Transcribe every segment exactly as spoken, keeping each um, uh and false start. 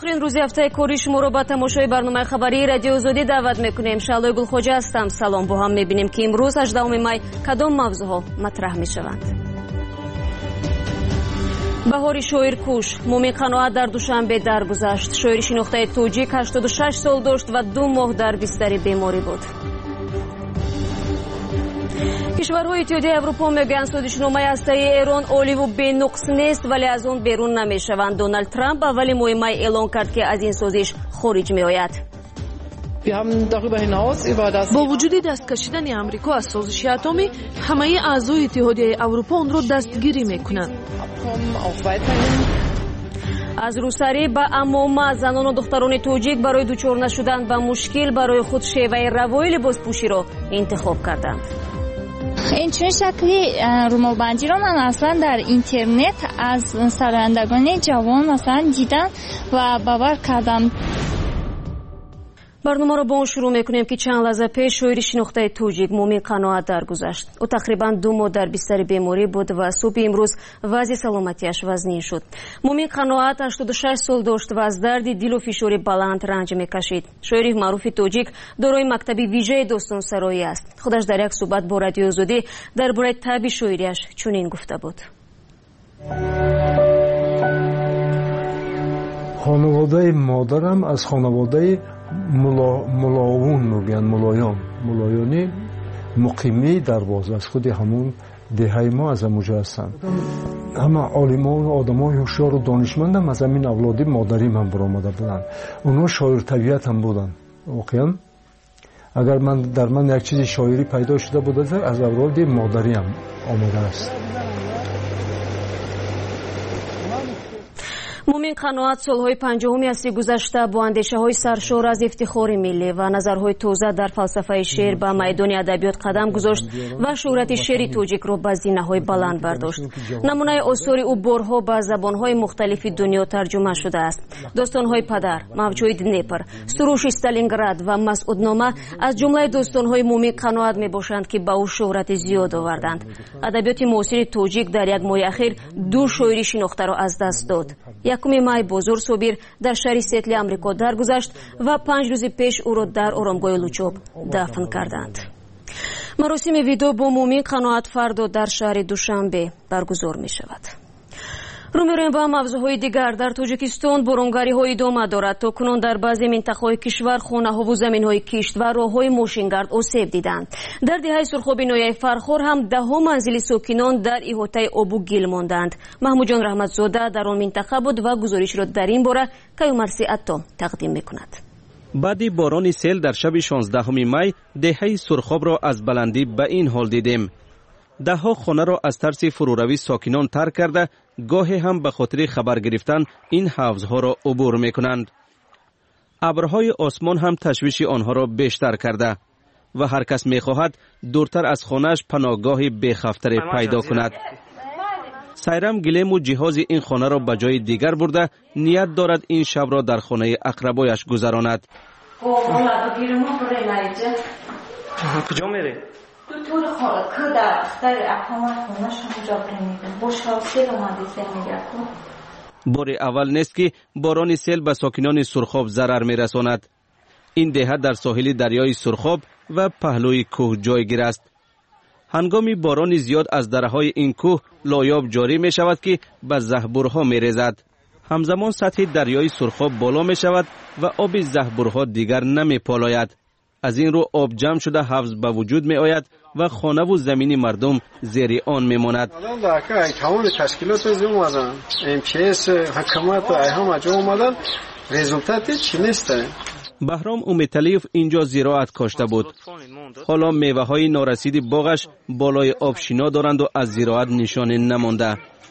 آخرین روز هفته کاری شما رو با تماشای برنامه خبری رادیو آزادی دعوت میکنیم. شالوی گلخوجه هستم. سلام. با هم میبینیم که امروز هجدهم می کدام موضوعها مطرح میشوند. بهاری شاعر کوش مومین قناعت در دوشنبه درگذشت. شاعر شناخته توجیک هشتاد و شش سال داشت و دو ماه در بستر بیماری بود. کشورهای اتحادیه اروپا میگویند سازشنامه هسته‌ای ایران عالی و بی‌نقص نیست ولی از آن بیرون نمیشوند. دونالد ترامپ اول ماه می اعلان کرد که از این سازش خارج میآید. با وجود دست کشیدن آمریکا از سازش اتمی، همه اعضای اتحادیه اروپا آن را دستگیری میکنند. از روسری به عموم زنان و دختران توجیک برای دچار نشدن به مشکل برای خود شیوه روایی لباسپوشی را انتخاب کردند. این چون شکلی رومالبندی را من اصلا در اینترنت از سرایندگان جوان مثلا دیدم و باور کردم. برنامه را با اون شروع میکنیم که چند لحظه پیش شاعر شناخته توجیک مومین قناعت درگذشت. او تقریبا دو ماه در بستر بیماری بود و صبح امروز وضع سلامتیش وزنی شد. مومین قناعت هشتاد و شش سال داشت و از درد دل و فشار بلند رنج میکشید. شاعر معروف توجیک دارای مکتب ویژه داستان سرایی است. خودش در یک صحبت با رادیو آزادی درباره طبع شاعریش چنین گفته بود. خانواده مادرم از خانواده ملا ملاون میگن ملایان ملایانی مقیمی در باز از خود همون دهه ما از همونجا هستن. همه عالمان و آدمای هوشیار و دانشمندم از همین اولادی مادری من برآمده بودن. اونا شاعر طبیعت هم بودن. واقعا اگر من در من یک چیز شاعری پیدا شده بود از اولاد مادری هم آمده است. مومین قناعت سالهای پنجاهم عصر گذشته با اندیشه‌های سرشار از افتخار ملی و نظرهای تازه در فلسفه شعر به میدان ادبیات قدم گذاشت و شهرت شعر توجیک را به زینه‌های بلند برداشت. نمونه آثار او بارها به زبان‌های مختلف دنیا ترجمه شده است. داستان‌های پدر، موج‌های دنیپر، سروش استالینگراد و مسعودنامه از جمله داستان‌های مومین قناعت میباشند که به او شهرت زیاد آوردند. ادبیات معاصر توجیک در یک ماه اخیر دو شاعر شناخته را از دست داد. یکم مای بزرگ صبیر در شهر سیتل آمریکا درگذشت و پنج روز پیش او را در آرامگاه لوچوب دفن کردند. مراسم ویدو با مومین قناعت فردا در شهر دوشنبه برگزار می شود. رو می‌رویم با موضوعهای دیگر. در تاجیکستان بارانگاری‌ها ادامه دارد. تا کنون در بعضی منطقه‌های کشور خانه‌ها و زمین‌های کشت و راه‌های ماشینگرد آسیب دیدند. در دهه سرخاب ناحیه فرخار هم ده‌ها منزل ساکنان در احاطه آب و گل ماندند. محمود جان رحمتزاده در آن منطقه بود و گزارش را در این باره کیومرثی عطا تقدیم می‌کند. بعد باران سیل در شب شانزدهم می دهه سرخاب را از بلندی به این حال دیدیم. ده ها خانه را از ترس فروروی ساکنان ترک کرده گاهی هم به خاطر خبر گرفتن این حوضها را عبور می کنند. ابرهای آسمان هم تشویش آنها را بیشتر کرده و هر کس می خواهد دورتر از خانهش پناهگاهی بی‌خطر پیدا کند. سیرم گلیم و جهاز این خانه را به جای دیگر برده نیت دارد این شب را در خانه اقربایش گذراند. کجا میری؟ دو طور که در اختر اقامت خونش همونجا بمیدن باشا سیل اومده سیل میگرد. بار اول نیست که باران سیل به ساکنان سرخاب ضرر میرساند. این دهه در ساحل دریای سرخاب و پهلوی کوه جایگیر است. هنگامی باران زیاد از دره‌های این کوه لایاب جاری می شود که به زهبورها می ریزد. همزمان سطح دریای سرخاب بالا می شود و آب زهبورها دیگر نمی پالاید. از این رو آب جمع شده حوض به وجود می آید و خانه و زمین مردم زیر آن می ماند. تمام تشکیلات زیاد اومدن، ام پی اس حکومت و ایهام اجا اومدن، رزولتات چی نیست. بهرام امیدتلیف اینجا زراعت کاشته بود. حالا میوه های نارسید باغش بالای آب شنا دارند و از زراعت نشانه نمانده.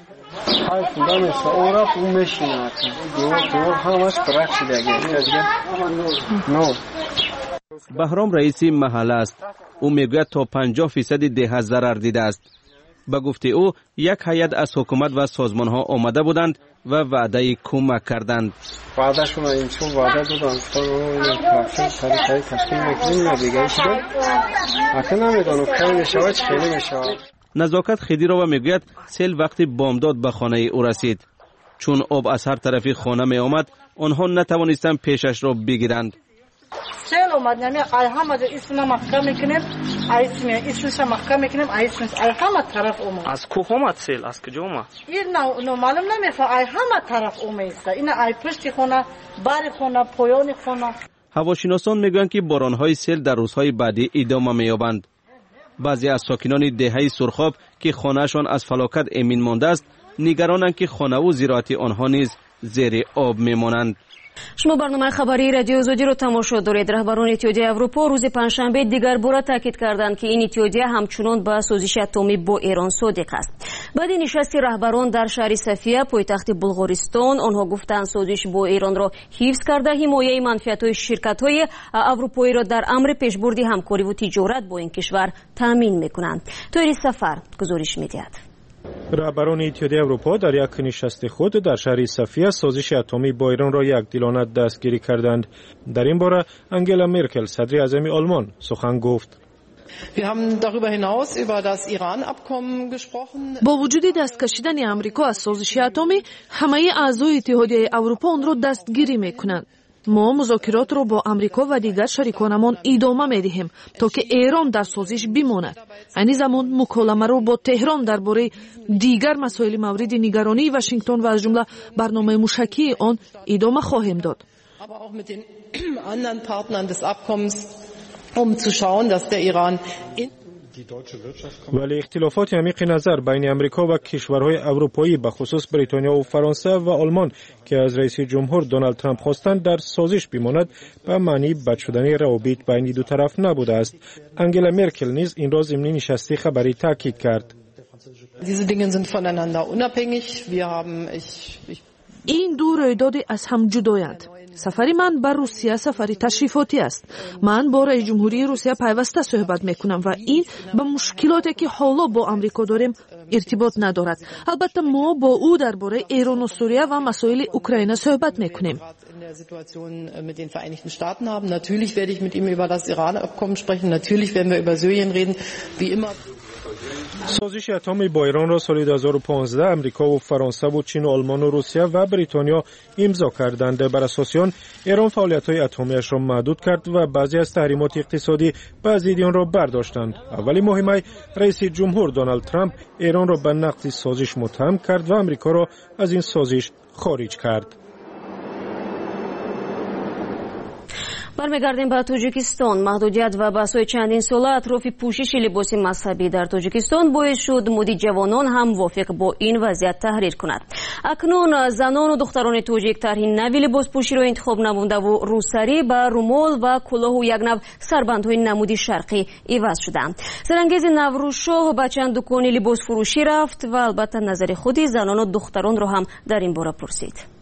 بهرام رئیس محله است. او میگوید تا پنجاه فیصد ده ضرر دیده است. به گفته او یک هیئت از حکومت و سازمان ها آمده بودند و وعده کمک کردند. وعده شما این چون وعده دادند تا طریقه تشکیل میکنیم یا دیگه شده اکنون نمیدانم که میشود چه خیلی میشود. نزاکت خیدی را میگوید سیل وقتی بامداد به خانه او رسید. چون آب از هر طرفی خانه می آمد آنها نتوانستند پیشش را بگیرند. سیل اومد یعنی ای همه اسم مکه میکنیم اسم اسمش مکه میکنیم اسم ای همه طرف اومد. از کوه اومد سیل؟ از کجا اومد؟ این نه نه معلوم نمیفهم. ای همه طرف اومد. این ای پشت خونه، بر خونه، پایان خونه. هواشناسان میگویند که بارانهای سیل در روزهای بعدی ادامه می‌یابند. بعضی از ساکنان دهه سرخاب که خانه‌شان از فلاکت امین مانده است، نگرانند که خانه و زراعت آنها نیز زیر آب میمانند. شما برنامه خبری رادیو آزادی رو تماشا دارید. رهبران اتحادیه اروپا روز پنجشنبه دیگر بار تاکید کردند که این اتحادیه همچنان با سازش اتمی با ایران صادق است. بعد نشست رهبران در شهر صفیه پایتخت بلغارستان، آنها گفتند سازش با ایران را حفظ کرده حمایت منفعت‌های شرکت‌های اروپایی را در امر پیشبرد همکاری و تجارت با این کشور تامین می‌کنند. طاهر سفر گزارش می‌دهد. رهبران اتحادیه اروپا در یک نشست خود در شهر صفیه سازش اتمی با ایران را یکدلانه دستگیری کردند. در این باره انگلا مرکل صدر اعظم آلمان سخن گفت. با وجود دست کشیدن آمریکا از سازش اتمی، همه اعضای اتحادیه اروپا آن را دستگیری میکنند. ما مذاکرات را با آمریکا و دیگر شریکانمان ادامه می‌دهیم تا که ایران در سازش بماند. این زمان مکالمه را با تهران درباره دیگر مسائل مورد نگرانی واشنگتن و از جمله برنامه موشکی آن ادامه خواهیم داد. ولی اختلافات عمیق نظر بین امریکا و کشورهای اروپایی به خصوص بریتانیا و فرانسه و آلمان که از رئیس جمهور دونالد ترامپ خواستند در سازش بماند به معنی بد شدن روابط بین دو طرف نبوده است. انگلا مرکل نیز این را ضمن نشست خبری تاکید کرد. این دو رویداد از هم جدایند. سفری من بر روسیه سفری تشریفاتی است. من با رئیس جمهوری روسیه پیوسته صحبت میکنم و این به مشکلاتی که حالا با آمریکا داریم ارتباط ندارد. البته ما با او درباره ایران و سوریه و مسائل اوکراین صحبت میکنیم. سازش اتمی با ایران را سال دو هزار و پانزده امریکا و فرانسه و چین و آلمان و روسیه و بریتانیا امضا کردند. بر اساس آن ایران فعالیت‌های اتمی‌اش را محدود کرد و بعضی از تحریمات اقتصادی به ضد آن را برداشتند. اولی ماه می رئیس جمهور دونالد ترامپ ایران را به نقض سازش متهم کرد و امریکا را از این سازش خارج کرد. برمیگردیم به تاجیکستان. محدودیت و بحث‌های چندین ساله اطراف پوشش لباس مذهبی در تاجیکستان باعث شد مودی جوانان هم موافق با این وضعیت تحریر کند. اکنون زنان و دختران تاجیک طرح نوی لباس پوشی را انتخاب نموده و روسری به رومال و کلاه و یک نوع سربندهای نمودی شرقی عوض شدند. سرانگیز نوروزشاه به چند دکان لباس فروشی رفت و البته نظر خود زنان و دختران را هم در این باره پرسید.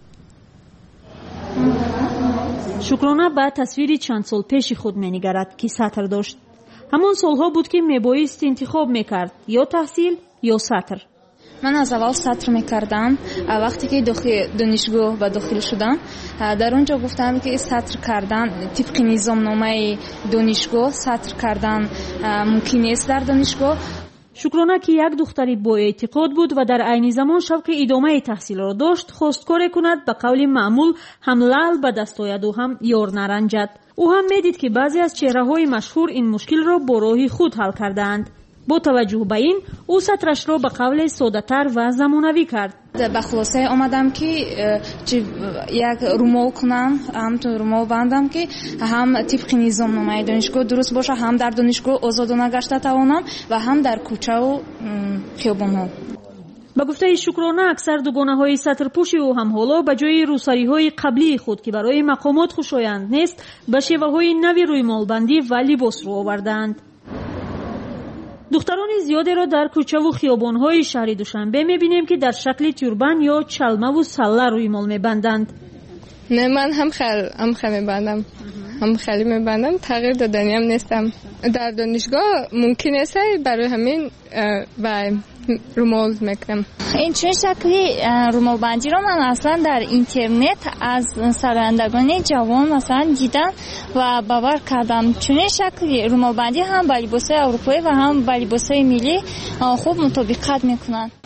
شکرانه به تصویری چند سال پیش خود می‌نگرد که سطر داشت. همان سالها بود که میبایست انتخاب میکرد یا تحصیل یا سطر. من از اول سطر میکردم. وقتی که داخل دانشگاه و داخل شدم در اونجا گفتم که سطر کردن طبق نظام نامه دانشگاه سطر کردن ممکن نیست در دانشگاه. شکرانه که یک دختری با اعتقاد بود و در عین زمان شوق ادامه تحصیل را داشت، خواست کاری کند به قول معمول هم لعل به دست آید و هم یار نرنجد. او هم میدید که بعضی از چهره‌های مشهور این مشکل را با راه خود حل کردند. با توجه به این او سطرش را به قول ساده‌تر و زمانوی کرد. به خلاصه آمدم که یک رومال کنم، هم تو رومال بندم که هم طبق نظام نامه دانشگاه درست باشه، هم در دانشگاه آزادانه گشته توانم و هم در کوچه و خیابان‌ها. با گفته شکرانه اکثر دوگانه‌های سطرپوشی او هم حالا به جای روسری‌های قبلی خود که برای مقامات خوشایند نیست، به شیوه‌های نوی روی مالبندی و لباس رو آوردند. دختران زیادی را در کوچه و خیابان‌های شهر دوشنبه می‌بینیم که در شکل توربان یا چلمه و سله روی مال می‌بندند. نه، من هم خیلی هم خیلی می‌بندم. هم خیلی می‌بندم. تغییر دادنی هم نیستم. در دانشگاه ممکن است برای همین با رومال میکنم. این چون شکلی رومال بندی را من اصلا در اینترنت از سرندگان جوان مثلا دیدم و باور کردم. چون شکلی رومال بندی هم با لباس‌های اروپایی و هم با لباس‌های ملی خوب مطابقت میکنن.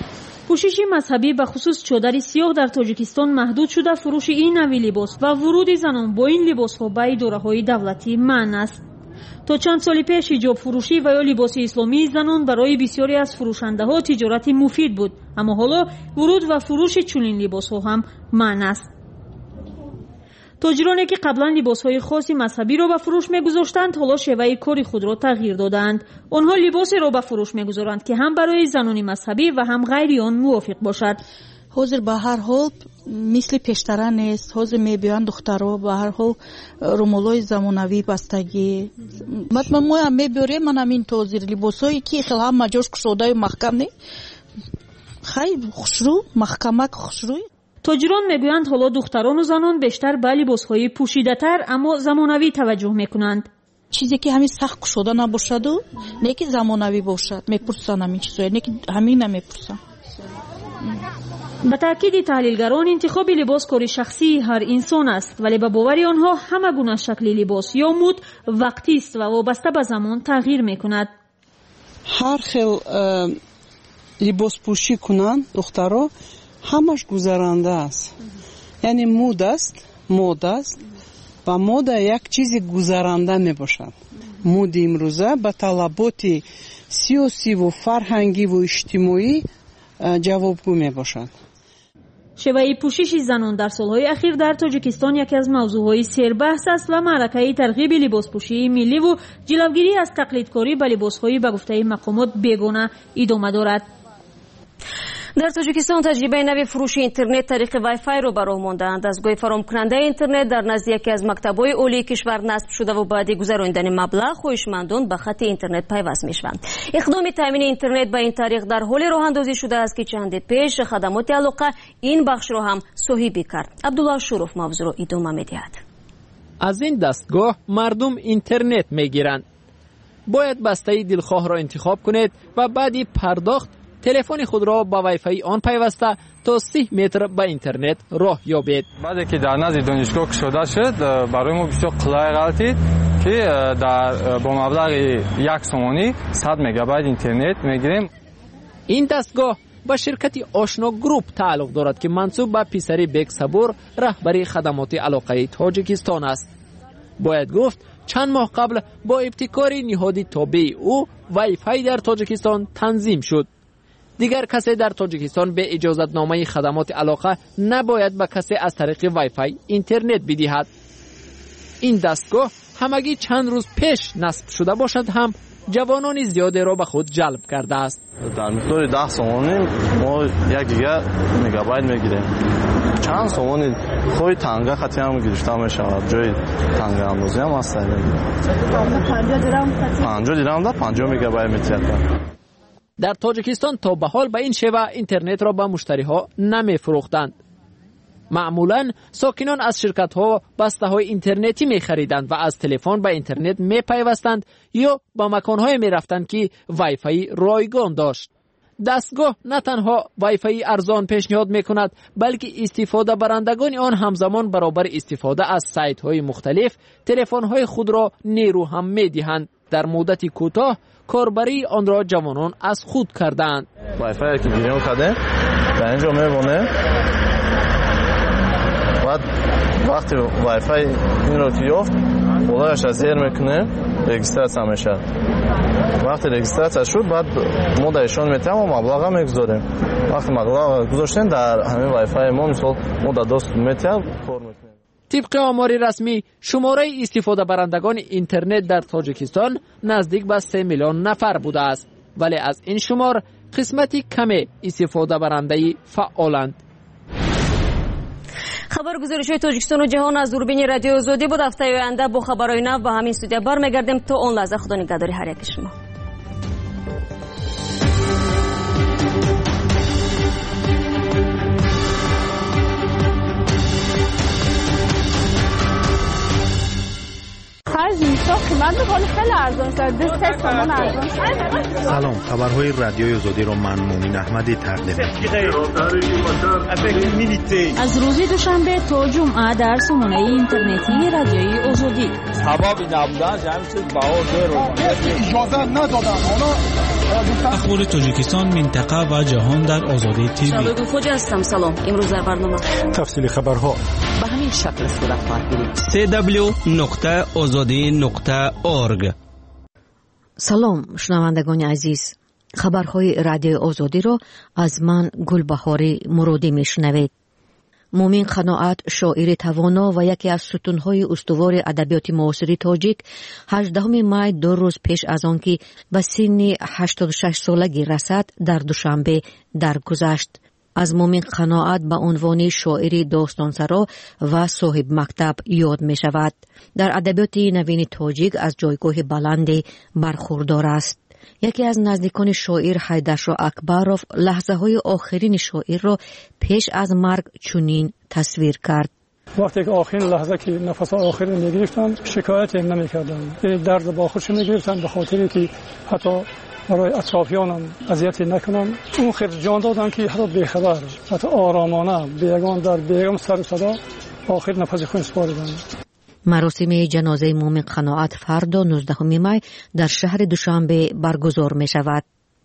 پوشش مذهبی به خصوص چادر سیاه در تاجیکستان محدود شده. فروش این نوع لباس و ورود زنان با این لباس‌ها به اداره‌های دولتی منع است. تا چند سال پیش حجاب فروشی و یا لباس اسلامی زنان برای بسیاری از فروشنده‌ها تجارت مفید بود، اما حالا ورود و فروش چنین لباس‌ها هم منع است. تاجرانی که قبلا لباس‌های خاصی مذهبی را به فروش می‌گذاشتند حالا شیوه کار خود را تغییر دادند. آنها لباسی را به فروش می‌گذارند که هم برای زنان مذهبی و هم غیر آن موافق باشد. حاضر به هر حال مثل پیشتره نیست. حاضر می‌بینند دخترها به هر حال رومالای زمانوی بستگی. مثلا ما هم می‌بریم من همین تازر لباسایی که خیلی هم مجاش کشوده و محکم نه. خیلی خوشرو محکمک خوشروی. تاجران میگویند حالا دختران و زنان بیشتر به لباس‌های پوشیده‌تر اما زمانوی توجه میکنند. چیزی که همین سخت شده نباشد و نه که زمانوی باشد. میپرسن همین چیزایی، نه که همین نمیپرسن. به تاکید تحلیلگران انتخاب لباس کاری شخصی هر انسان است، ولی به باور آنها همه گونه شکل لباس یا مد وقتی است و وابسته به زمان تغییر میکند. هر خیل لباس پوشی کنند دخترها همش گذرانده است. یعنی مود است، مود است و مود یک چیزی گذرانده می باشد. مود امروزه به طلبات سیاسی و فرهنگی و اجتماعی جوابگو می باشد. شیوه پوشش زنان در سالهای اخیر در تاجیکستان یکی از موضوعهای سربحث است و معرکه ترغیب لباس پوشی ملی و جلوگیری از تقلیدکاری به لباس‌های به گفته مقامات بیگانه ادامه دارد. در تاجیکستان تجربه نوی فروش اینترنت طریق وای فای رو براه ماندند. دستگاه فراهم کننده اینترنت در نزد یکی از مکتب‌های عالی کشور نصب شده و بعد گذراندن مبلغ هوشمندان به خط اینترنت پیوست میشوند. اقدام تامین اینترنت به این طریق در حال راه اندازی شده است که چند پیش خدمات علاقه این بخش را هم صاحبی کرد. عبدالله شروف موضوع را ادامه می‌دهد. از این دستگاه مردم اینترنت میگیرند. باید بسته دلخواه را انتخاب کنید و بعدی پرداخت تلفن خود را با وای فای آن پیوسته تا سی متر به اینترنت راه یابید. بعد که در نزد دانشگاه شده شد برای ما بسیار قلای غلطید که در با مبلغ یک سومانی صد مگابایت اینترنت میگیریم. این دستگاه با شرکت آشنا گروپ تعلق دارد که منسوب به پسری بیگ صبور رهبری خدمات علاقه تاجیکستان است. باید گفت چند ماه قبل با ابتکار نهادی تابع او وای فای در تاجیکستان تنظیم شد. دیگر کسی در تاجیکستان به اجازت نامه خدمات علاقه نباید به کسی از طریق وای فای اینترنت بدهد. این دستگاه همگی چند روز پیش نصب شده باشد هم جوانان زیادی را به خود جلب کرده است. در مقدار ده سومانی ما یک گیگا مگابایت میگیریم. چند سومانی خوی تنگه خطی هم گرفته می شود. جای تنگه اندازی هم هست. پنجاه درهم در پنجاه مگابایت میتید. در تاجیکستان تا به حال به این شیوه اینترنت را به مشتری ها نمی فروختند. معمولا ساکنان از شرکت ها بسته های اینترنتی می خریدند و از تلفن به اینترنت می پیوستند یا به مکان های می رفتند که وای فای رایگان داشت. دستگاه نه تنها وای فای ارزان پیشنهاد می کند بلکه استفاده برندگان آن همزمان برابر استفاده از سایت های مختلف تلفن های خود را نیرو هم می دهند. در مدت کوتاه کاربری آن را جوانان از خود کردند. وای فای که گیریم کردیم در اینجا میمونه. بعد وقتی وای فای این رو که یافت بولایش از زیر میکنه رجیستراسیون میشه. وقتی رجیستراسیون شد بعد ما دایشون میتیم و مبلغ میگذاریم. وقتی مبلغ گذاشتیم در همین وای فای ما مثلا ما در دوست میتیم کار میکنیم. طبق آمار رسمی شماره استفاده برندگان اینترنت در تاجیکستان نزدیک به سه میلیون نفر بوده است، ولی از این شمار قسمتی کم استفاده برنده فعالند. خبر گزارش های تاجیکستان و جهان از دوربین رادیو آزادی بود. هفته آینده با خبرهای نو با همین استودیو برمیگردیم. تا اون لحظه خدا نگهداری هر یک شما. سلام، خبرهای رادیوی آزادی را من مومین احمدی تقدیم می‌کنم. از روز دوشنبه تا جمعه در سامانه اینترنتی رادیوی آزادی. سبب نبودن جمعی چیز باور رو اجازه ندادن. حالا اخبار تاجیکستان، منطقه و جهان در آزادی تیوی. شباب خوجا هستم. سلام. امروز در برنامه تفصیل خبرها به همین شکل صورت خواهد گرفت. سی دبلیو نقطه آزادی نقطه اورگ. سلام شنوندگان عزیز، خبرهای رادیو آزادی را از من گلبهاری مرودی میشنوید. مومن قناعت، شاعر توانا و یکی از ستونهای استوار ادبیات معاصر تاجیک، هجدهم می دو روز پیش از آن که به سن هشتاد و شش سالگی رسد در دوشنبه درگذشت. از مومن قناعت به عنوان شاعر داستانسرا و صاحب مکتب یاد می شود. در ادبیات نوین تاجیک از جایگاه بلندی برخوردار است. یکی از نزدیکان شاعر حیدرشاه اکبروف لحظه های آخرین شاعر را پیش از مرگ چنین تصویر کرد. وقتی که آخرین لحظه که نفس آخر می گرفتن شکایت نمی کردن، یعنی درد با خودش می گرفتن به خاطری که حتی برای اطرافیانم اذیت نکنم. اون خیر جان دادن که حتی بیخبر، حتی آرامانه بیگان در بیگم سر صدا آخر نفس خود سپاردن. مراسم جنازه مومن قناعت فردا نوزدهم می در شهر دوشنبه برگزار می شود.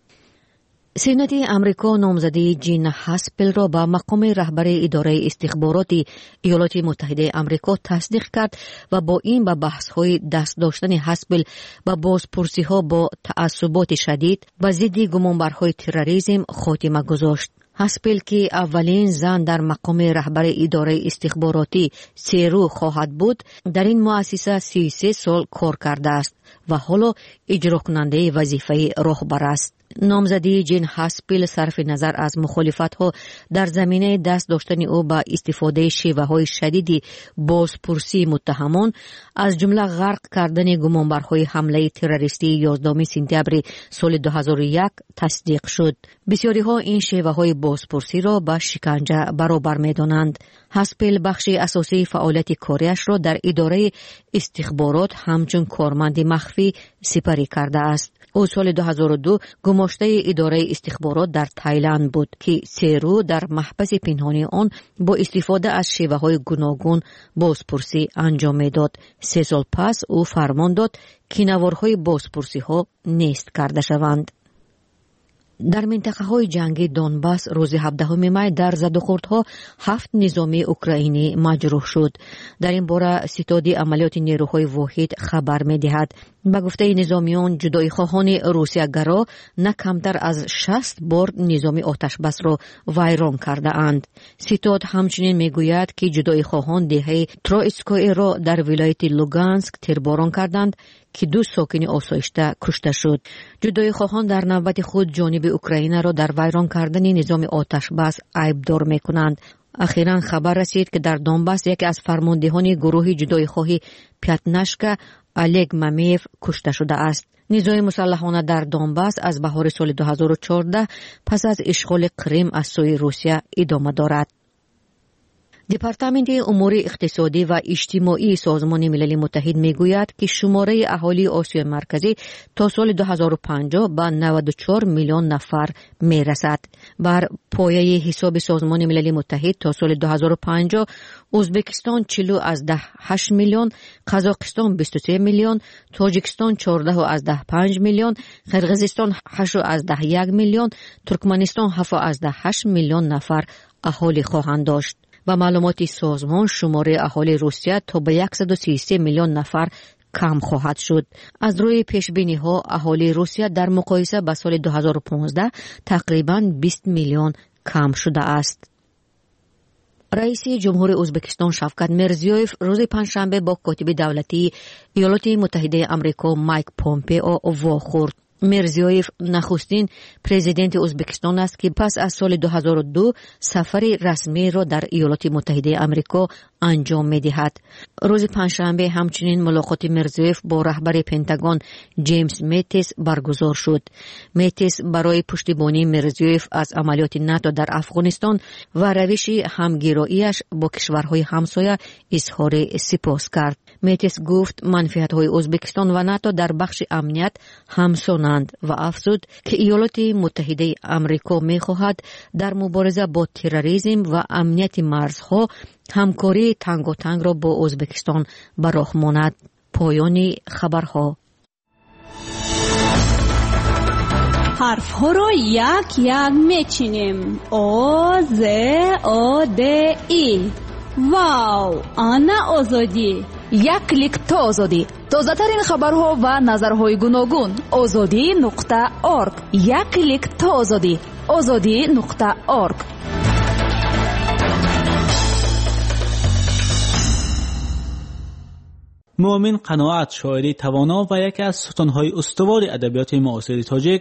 سنت امریکا نامزدی جین هاسپل را به مقام رهبر اداره استخبارات ایالات متحده امریکا تصدیق کرد و با این به بحث‌های دست داشتن هاسپل و بازپرسی‌ها با تعصبات شدید و ضد گمانبرهای تروریسم خاتمه گذاشت. هاسپل که اولین زن در مقام رهبر اداره استخباراتی سیرو خواهد بود، در این مؤسسه سی و سه سال کار کرده است و حالا اجرا کننده وظیفه راهبر است. نامزدی جین هاسپل صرف نظر از مخالفت‌ها در زمینه دست داشتن او با استفاده شیوه‌های شدید بازپرسی متهمان، از جمله غرق کردن گمانبرهای حمله تروریستی یازدهم سپتامبر سال دو هزار و یک تصدیق شد. بسیاری‌ها این شیوه‌های بازپرسی را با شکنجه برابر می‌دانند. هاسپل بخش اساسی فعالیت کاریش را در اداره استخبارات همچون کارمند مخفی سپری کرده است. او سال دو هزار و دو گماشته اداره استخبارات در تایلند بود که سیرو در محبس پنهانی آن با استفاده از شیوه‌های گوناگون بازپرسی انجام می‌داد. سه سال پس او فرمان داد که نوارهای بازپرسی‌ها نیست کرده شوند. در منطقه های جنگی دونباس روز هفدهم می در زدوخوردها هفت نظامی اوکراینی مجروح شد. در این باره ستاد عملیات نیروهای واحد خبر می دهد. به گفته نظامیان، جدایی خواهان روسیه گرا نه کمتر از شصت بار نظامی آتش بس را ویران کرده اند. ستاد همچنین می گوید که جدایی خواهان دهه ترویتسکوی را در ولایت لوگانسک تیرباران کردند که دو ساکن آسایشته کشته شد. جدایی خواهان در نوبت خود جانب اوکراین را در ویران کردن نظام آتش بس عیبدار می کنند. اخیراً خبر رسید که در دونباس یکی از فرماندهان گروه جدایی خواهی پیاتنشکا الگ مامیف کشته شده است. نیروهای مسلحانه در دونباس از بهار سال دو هزار و چهارده پس از اشغال کریم از سوی روسیه ادامه دارد. دپارتمنت امور اقتصادی و اجتماعی سازمان ملل متحد میگوید که شماره اهالی آسیای مرکزی تا سال دو هزار و پنجاه به نود و چهار میلیون نفر میرسد. بر پایه حساب سازمان ملل متحد تا سال دو هزار و پنجاه ازبکستان چهل از ده هشت میلیون، قزاقستان بیست و سه میلیون، تاجیکستان چهارده از ده پنج میلیون، قرقیزستان هشت از ده یک میلیون، ترکمنستان هفت از ده هشت میلیون نفر اهالی خواهند داشت. و معلومات سازمان شماره اهالی روسیه تا به صد و سی و سه میلیون نفر کم خواهد شد. از روی پیشبینی ها اهالی روسیه در مقایسه با سال دو هزار و پانزده تقریباً بیست میلیون کم شده است. رئیس جمهور ازبکستان شفقت میرزیویف روز پنجشنبه با کاتب دولتی ایالات متحده آمریکا مایک پومپئو واخورد. میرزیویف نخستین پرزیدنت ازبکستان است که پس از سال دو هزار و دو سفر رسمی را در ایالات متحده آمریکا انجام می‌دهد. روز پنجشنبه همچنین ملاقات میرزیویف با رهبر پنتاگون جیمز میتیس برگزار شد. میتیس برای پشتیبانی میرزیویف از عملیات ناتو در افغانستان و روش همگرایی‌اش با کشورهای همسایه اظهار سپاس کرد. میتیس گفت منفعت‌های ازبکستان و ناتو در بخش امنیت همسانند و افزود که ایالات متحده آمریکا می‌خواهد در مبارزه با تروریسم و امنیت مرزها همکاری تنگاتنگ را با ازبکستان به راه ماند. پایان خبرها. حرف ها رو یک یک میچینیم. او ز او د ای. واو، آنا آزادی. یک کلیک تا آزادی. تازه ترین خبرها و نظرهای گوناگون. آزادی نقطه اورگ. یک کلیک تا آزادی. آزادی نقطه اورگ. مومن قناعت، شاعری توانا و یکی از ستونهای استوار ادبیات معاصر تاجیک،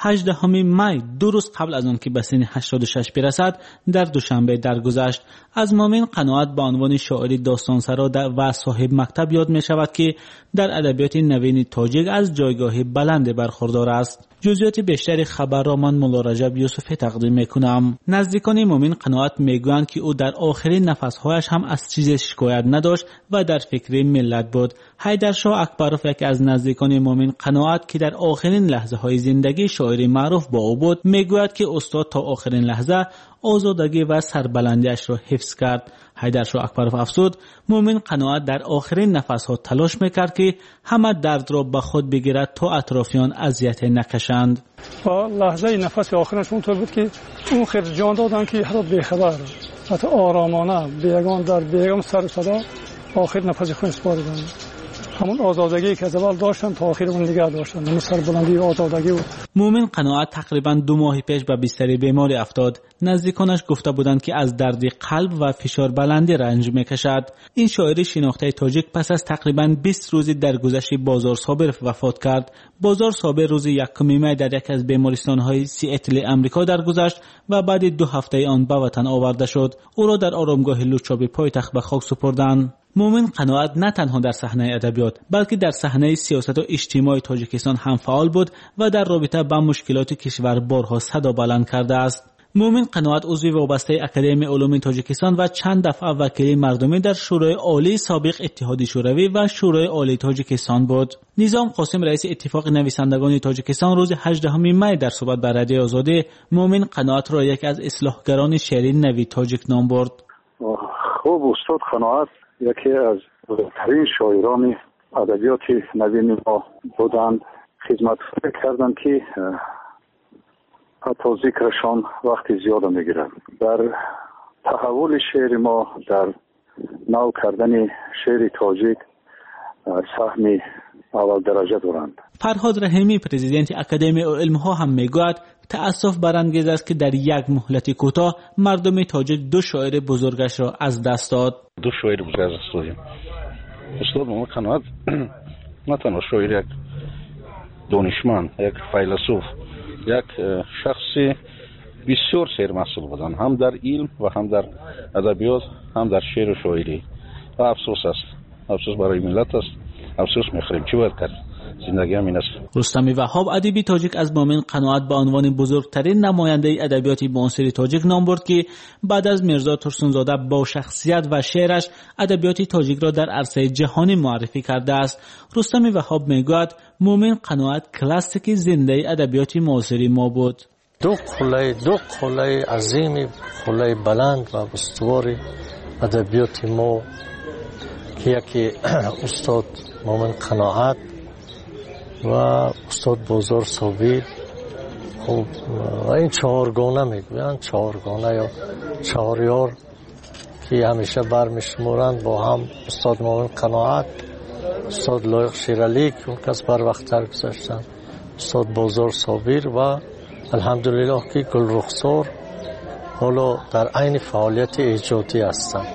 هجدهم می دو روز قبل از آن که به سن هشتاد و شش برسد در دوشنبه درگذشت. از مومن قناعت به عنوان شاعری داستانسرا و صاحب مکتب یاد می شود که در ادبیات نوین تاجیک از جایگاه بلند برخوردار است. جزئیات بیشتر خبر را من مولا رجب یوسفی تقدیم میکنم. نزدیکان مومن قناعت میگویند که او در آخرین نفسهایش هم از چیزی شکایت نداشت و در فکر ملت بود. حیدرشاه اکبروف، یکی از نزدیکان مومن قناعت که در آخرین لحظه های زندگی شاعری معروف با او بود، میگوید که استاد تا آخرین لحظه آزادگی و سربلندیش را حفظ کرد. حیدرشاه اکبروف افزود مومن قناعت در آخرین نفسها تلاش میکرد که همه درد را به خود بگیرد تا اطرافیان اذیت نکشند. با لحظه نفس آخرش اونطور بود که اون خیر جان دادن که حتی بیخبر، حتی آرامانه، بیگان در بیگان سر صدا آخر نفس خود سپاردن. همون آزادگی که از اول داشتن تا آخر اون نگه داشتن، همون سربلندی و آزادگی بود. مومن قناعت تقریبا دو ماه پیش به بستر بیماری افتاد. نزدیکانش گفته بودند که از درد قلب و فشار بلندی رنج میکشد. این شاعر شناخته تاجیک پس از تقریبا بیست روز درگذشت بازار صابر وفات کرد. بازار صابر روز یکم می در یک از بیمارستان‌های سیاتل آمریکا درگذشت و بعد دو هفته آن به وطن آورده شد. او را در آرامگاه لوچابی پایتخت به خاک سپردند. مومن قناعت نه تنها در صحنه ادبیات بلکه در صحنه سیاست و اجتماع تاجیکستان هم فعال بود و در رابطه با مشکلات کشور بارها صدا بلند کرده است. مومن قناعت عضو وابسته اکادمی علوم تاجیکستان و چند دفعه وکیل مردمی در شورای عالی سابق اتحاد شوروی و شورای عالی تاجیکستان بود. نظام قاسم، رئیس اتفاق نویسندگان تاجیکستان، روز هجدهم می در صحبت با رادیو آزادی مومن قناعت را یکی از اصلاحگران شعری نوی تاجیک نام برد. خوب استاد قناعت یکی از بزرگترین شاعران ادبیات نوین ما بودند. خدمت کردند که حتی ذکرشان وقتی زیاد میگیرد. در تحول شعر ما، در نو کردن شعر تاجیک سهم اول درجه دارند. فرهاد رحیمی، پرزیدنت اکادمی علم‌ها، هم میگوید تأسف برانگیز است که در یک مهلت کوتاه مردم تاجیک دو شاعر بزرگش را از دست داد. دو شاعر بزرگ از دست دادیم. استاد مومن قناعت نه تنها شاعر، یک دانشمند، یک فیلسوف، یک شخص بسیار سرمسئول بودند، هم در علم و هم در ادبیات، هم در شعر و شاعری. و افسوس است، افسوس برای ملت است، افسوس می‌خوریم. چی باید کرد؟ زندگی همین است. رستم وهاب، ادیب تاجیک، از مومن قناعت به عنوان بزرگترین نماینده ادبیات معاصر تاجیک نام برد که بعد از میرزا ترسونزاده با شخصیت و شعرش ادبیات تاجیک را در عرصه جهانی معرفی کرده است. رستم وهاب میگوید مومن قناعت کلاسیک زنده ادبیات معاصر ما بود. دو قله دو قله عظیم، قله بلند و استوار ادبیات ما که یکی استاد مومن قناعت و استاد بازار صابر. خب این چهارگانه میگویند، چهارگانه یا چهاریار که همیشه برمیشمورند با هم. استاد مومن قناعت، استاد لایق شیرالی که اون کس بر وقت درگذشتن، استاد بازار صابر و الحمدلله که گل رخسار حالا در عین فعالیت ایجادی هستند.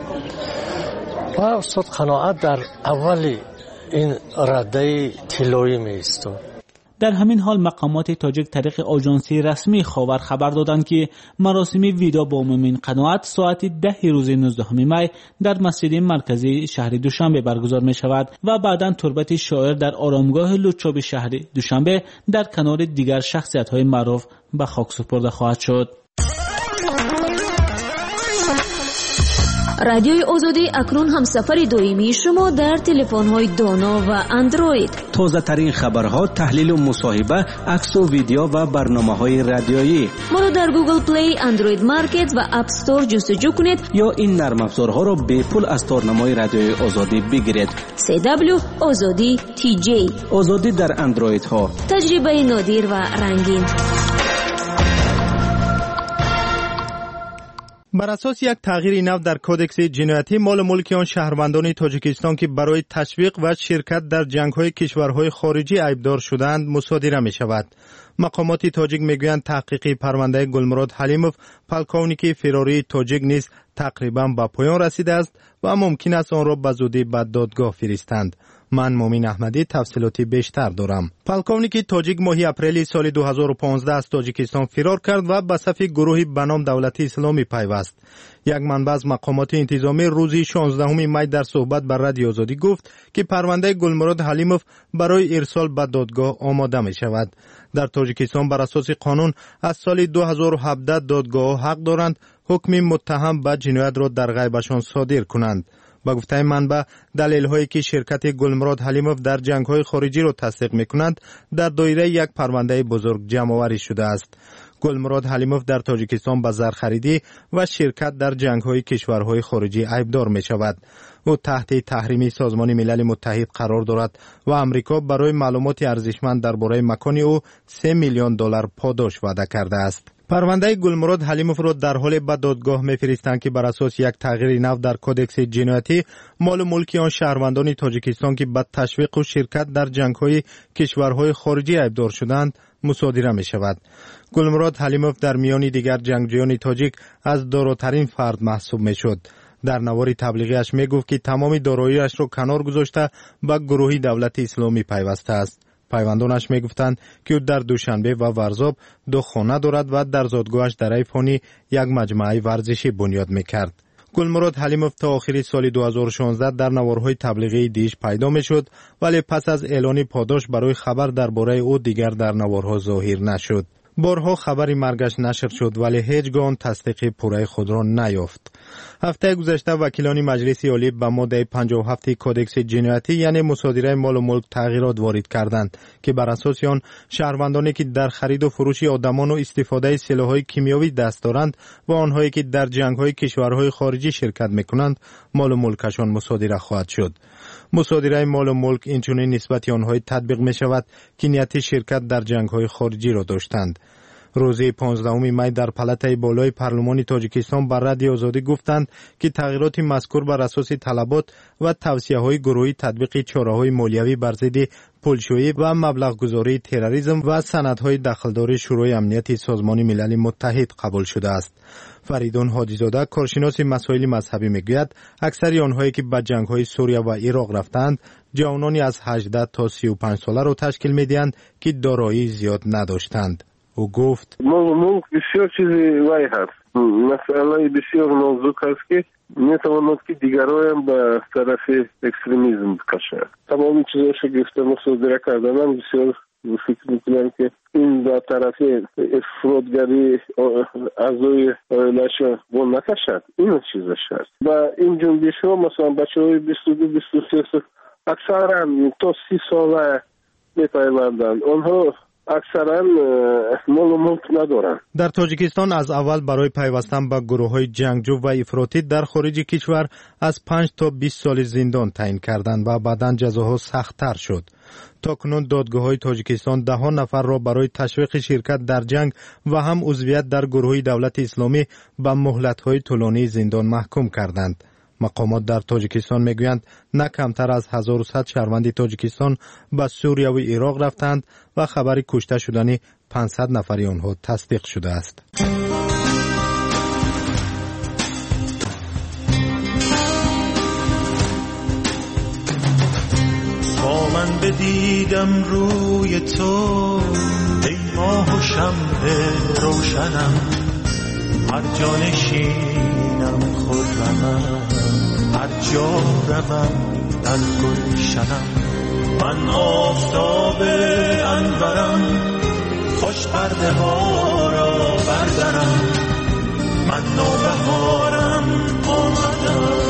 و استاد قناعت در اولی این رده طلایی می ایستاد. در همین حال مقامات تاجیک طریق آژانسی رسمی خاور خبر دادند که مراسم ویدا با مومن قناعت ساعت ده روز نوزدهم می در مسجد مرکزی شهر دوشنبه برگزار می شود و بعداً تربت شاعر در آرامگاه لوچابی شهر دوشنبه در کنار دیگر شخصیت های معروف به خاک سپرده خواهد شد. رادیوی آزادی اکنون هم سفر دائمی شما در تلفن‌های دانا و اندروید. تازه ترین خبرها، تحلیل و مصاحبه، عکس و ویدیو و برنامه‌های رادیویی. ما را در گوگل پلی، اندروید مارکت و اپ استور جستجو کنید یا این نرم افزارها را به پول از تارنمای رادیوی آزادی بگیرید. سی دبلیو آزادی تی جی. آزادی در اندروید ها. تجربه نادر و رنگین. بر اساس یک تغییر نو در کودکس جنایتی، مال ملک آن شهروندان تاجیکستان که برای تشویق و شرکت در جنگ‌های کشورهای خارجی عیبدار شدند مصادره می شود. مقامات تاجیک میگویند تحقیقی پرونده گلمراد حلیموف، پلکونیک فراری تاجیک نیز تقریبا به پایان رسیده است و ممکن است آن را به زودی به دادگاه فرستند. من مومین احمدی تفصیلاتی بیشتر دارم. پلکونیک تاجیک ماهی اپریل سال دو هزار و پانزده از تاجیکستان فرار کرد و به صف گروهی به نام دولت اسلامی پیوست. یک منبع از مقامات انتظامی روزی شانزدهم می در صحبت با رادیو آزادی گفت که پرونده گلمراد حلیموف برای ارسال به دادگاه آماده می شود. در تاجیکستان بر اساس قانون از سال دو هزار و هفده دادگاه حق دارند حکم متهم به جنایت را در غیبشان صادر کنند. با گفته منبع، دلیل هایی که شرکت گلمراد حلیموف در جنگ های خارجی را تصدیق می کنند در دایره یک پرونده بزرگ جمع آوری شده است. گلمراد حلیموف در تاجیکستان به زرخریدی و شرکت در جنگ های کشورهای خارجی عیبدار می شود. او تحت تحریم سازمان ملل متحد قرار دارد و امریکا برای معلومات ارزشمند درباره مکان او سه میلیون دلار پاداش وعده کرده است. پرونده گلمراد حلیموف را در حال به دادگاه می‌فرستند که بر اساس یک تغییر نو در کودکس جنایتی، مال و ملک آن شهروندان تاجیکستان که به تشویق و شرکت در جنگ‌های کشورهای خارجی عیبدار شدند مصادره می شود. گلمراد حلیموف در میان دیگر جنگجویان تاجیک از داراترین فرد محسوب می شد. در نوار تبلیغیش می گفت که تمام دارایی‌اش را کنار گذاشته به گروهی دولت اسلامی پیوسته است. پیوندانش می گفتند که او در دوشنبه و ورزاب دو خانه دارد و در زادگاهش در ایفانی یک مجموعه ورزشی بنیاد می کرد. گلمراد حلیموف تا آخر سال دو هزار و شانزده در نوارهای تبلیغی دیش پیدا می شد، ولی پس از اعلان پاداش برای خبر درباره او دیگر در نوارها ظاهر نشد. بارها خبری مرگش نشر شد ولی هیچگاه تصدیق پوره خود را نیافت. هفته گذشته وکیلان مجلس عالی به ماده پنجاه و هفت کودکس جنایتی یعنی مصادره مال و ملک تغییرات وارد کردند که بر اساس آن شهروندانی که در خرید و فروش آدمان و استفاده سلاح‌های کیمیایی دست دارند و آنهایی که در جنگ‌های کشورهای خارجی شرکت می‌کنند مال و ملکشان مصادره خواهد شد. مصادره مال و ملک اینچنین نسبت آنهای تطبیق می شود که نیت شرکت در جنگ‌های خارجی را داشتند. روز پانزدهم می در پلاتای بالای پارلمان تاجیکستان بر رادیو آزادی گفتند که تغییرات مذکور بر اساس طلبات و توصیه‌های گروهی تطبیق چاره‌های مالیوی بر ضد پولشویی و مبلغ گذاری تروریسم و سندهای دخلداری شورای امنیت سازمان ملل متحد قبول شده است. فریدون حاجی‌زاده کارشناس مسائل مذهبی میگوید اکثر آنهایی که به جنگ‌های سوریه و عراق رفتند جوانانی از هجده تا سی و پنج ساله را تشکیل می‌دهند که دارایی زیاد نداشتند. او گفت ملک بسیار چیزی وای هست، مسئله بسیار نازک است که میتواند که دیگران هم به طرف اکستریمیسم بکشند. تمام چیزاش گفته مصادره کردن بسیار فکر میکنم که این به طرف افرادگری اعضای عائله‌اش با نکشد. این چیزش هست و این جنبش ها مثلا بچه های بیست و دو بیست و سه سال اکثرا تا سی ساله میپیوندند. آنها اکثرا مال و ملک ندارند. در تاجیکستان از اول برای پیوستن به گروه‌های جنگجو و افراطی در خارج کشور از پنج تا بیست سال زندان تعیین کردند و بعداً جزاها سخت‌تر شد. تاکنون دادگاه‌های تاجیکستان ده ها نفر را برای تشویق شرکت در جنگ و هم عضویت در گروهی دولت اسلامی به مهلت‌های طولانی زندان محکوم کردند. مقامات در تاجیکستان میگویند نه کمتر از هزار و صد شهروند تاجیکستان به سوریه و عراق رفتند و خبر کشته شدن پانصد نفری آنها تصدیق شده است. با من بدیدم روی تو ای ماه و شمع روشنم، هر جا نشینم خود و من، هر جا روم در گلشنم. من آفتاب انورم، خوش پرده ها را بردرم، من نوبهارم آمدم.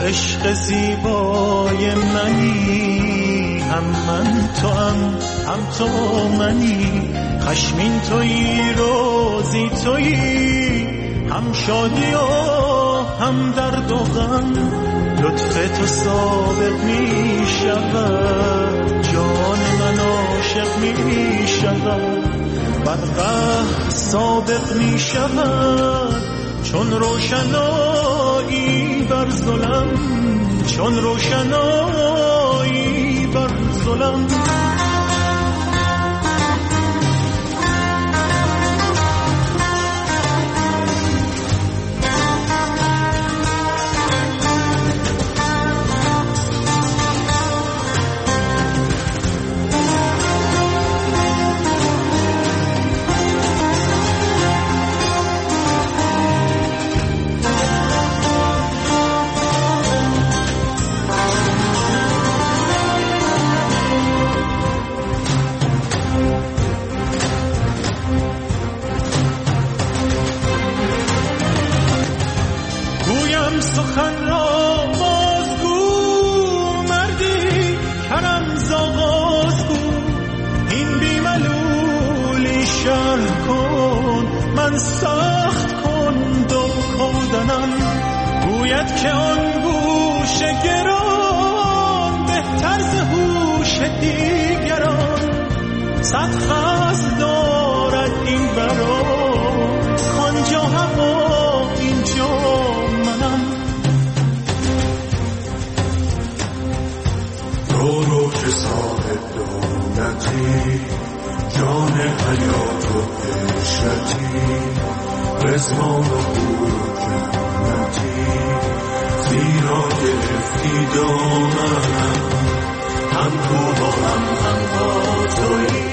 عشق زیبای منی، هم من تو هم هم تو منی، خشمین تویی روزی تویی، هم شادی و هم درد و غم، لطف تو سابق می شود، جان من عاشق می شود، بر قهر سابق می شود، چون روشنایی بر ظلم، چون روشنایی بر ظلم. سخن را بازگو مردی کرم زاغازگو، این بیملولی شرح کن، من سخت کن دو کودنم، گوید که آن گوش گران بهتر ز هوش دیگران، صد خز دارد این برای خانجا هوا اینجا منم. رو رو که صاحب دولتی، جان حیات و عشرتی، رزوان و حور و جنتی، زیرا گرفتی دامنم، هم تو هم هم با تویی.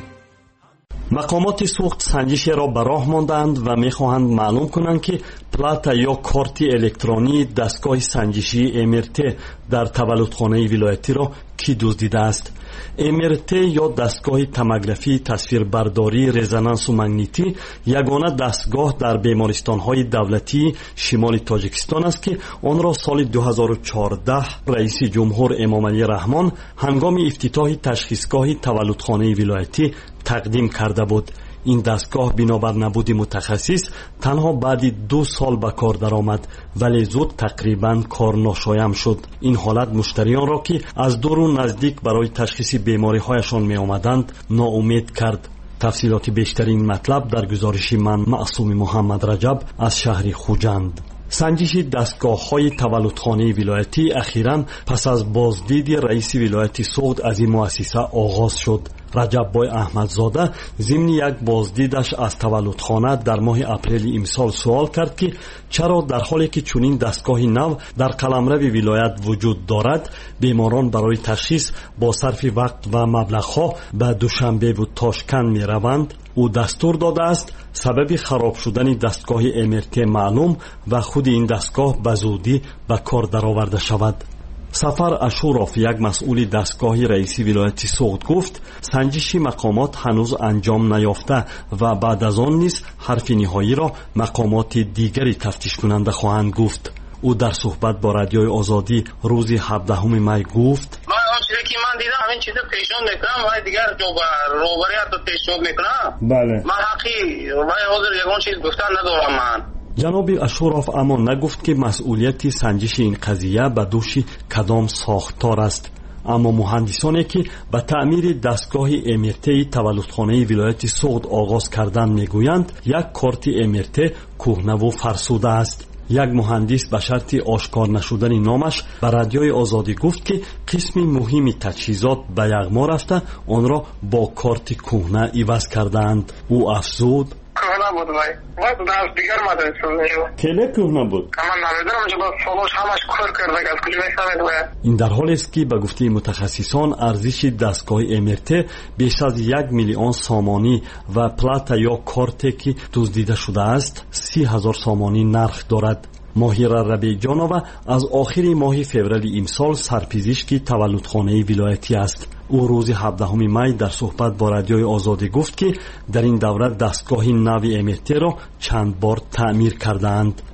مقامات سوخت سنجش را به راه ماندند و می‌خواهند معلوم کنند که پلاتا یا کارت الکترونی دستگاه سنجشی ام ار تی در تولدخانه ولایتی را کی دزدیده است. ام ار تی یا دستگاه توموگرافی تصویربرداری رزونانس و مگنیتی یگانه دستگاه در بیمارستان‌های دولتی شمال تاجیکستان است که آن را سال دو هزار و چهارده رئیس جمهور امام علی رحمان هنگام افتتاح تشخیصگاه تولدخانه ولایتی تقدیم کرده بود. این دستگاه بنابر نبود متخصص تنها بعد دو سال به کار درآمد، ولی زود تقریبا کار ناشایم شد. این حالت مشتریان را که از دور و نزدیک برای تشخیص بیماری هایشان می آمدند ناامید کرد. تفصیلات بیشتر این مطلب در گزارش من معصوم محمد رجب از شهر خوجند. سنجش دستگاه‌های تولدخانه ولایتی اخیراً پس از بازدید رئیس ولایت سوغد از این مؤسسه آغاز شد. رجب بای احمدزاده ضمن یک بازدیدش از تولدخانه در ماه اپریل امسال سوال کرد که چرا در حالی که چنین دستگاه نو در قلمرو ولایت وجود دارد بیماران برای تشخیص با صرف وقت و مبلغها به دوشنبه و تاشکند می روند. او دستور داده است سبب خراب شدن دستگاه ام ار تی معلوم و خود این دستگاه به زودی به کار درآورده شود. سفر اشوراف یک مسئول دستگاه رئیسی ولایت سوغد گفت سنجش مقامات هنوز انجام نیافته و بعد از آن نیز حرف نهایی را مقامات دیگری تفتیش کننده خواهند گفت. او در صحبت با رادیوی آزادی روز هفدهم می گفت من آن چیزی که من دیدم همین چیزا پیشون میکنم و دیگر جو روبری تو پیشون میکنم. بله من حقی و حاضر یگان چیز گفتن ندارم. من جناب اشوراف اما نگفت که مسئولیت سنجش این قضیه به دوش کدام ساختار است، اما مهندسانی که به تعمیر دستگاه ام ار تی تولدخانه ولایت سوغد آغاز کردن میگویند یک کارت ام ار تی کهنه و فرسوده است. یک مهندس به شرط آشکار نشدن نامش به رادیوی آزادی گفت که قسم مهمی تجهیزات به یغما رفته آن را با کارت کهنه عوض کردند. او افزود کهنه بود وای وای در دیگر مدرسه کله کهنه بود من نمیدونم چه با سالش همش کار کرده از کجا میفهمید. این در حالی است که به گفته متخصصان ارزش دستگاه ام ار تی بیش از یک میلیون سامانی و پلاتا یا کارت که دزدیده شده است سی هزار سامانی نرخ دارد. ماهیره ربیع‌جانова از آخر ماه فوریه امسال سرپزشکی تولدخانه ولایتی است. او روز هفدهم می در صحبت با رادیوی آزادی گفت که در این دوره دستگاه نو ام ار تی را چند بار تعمیر کردند.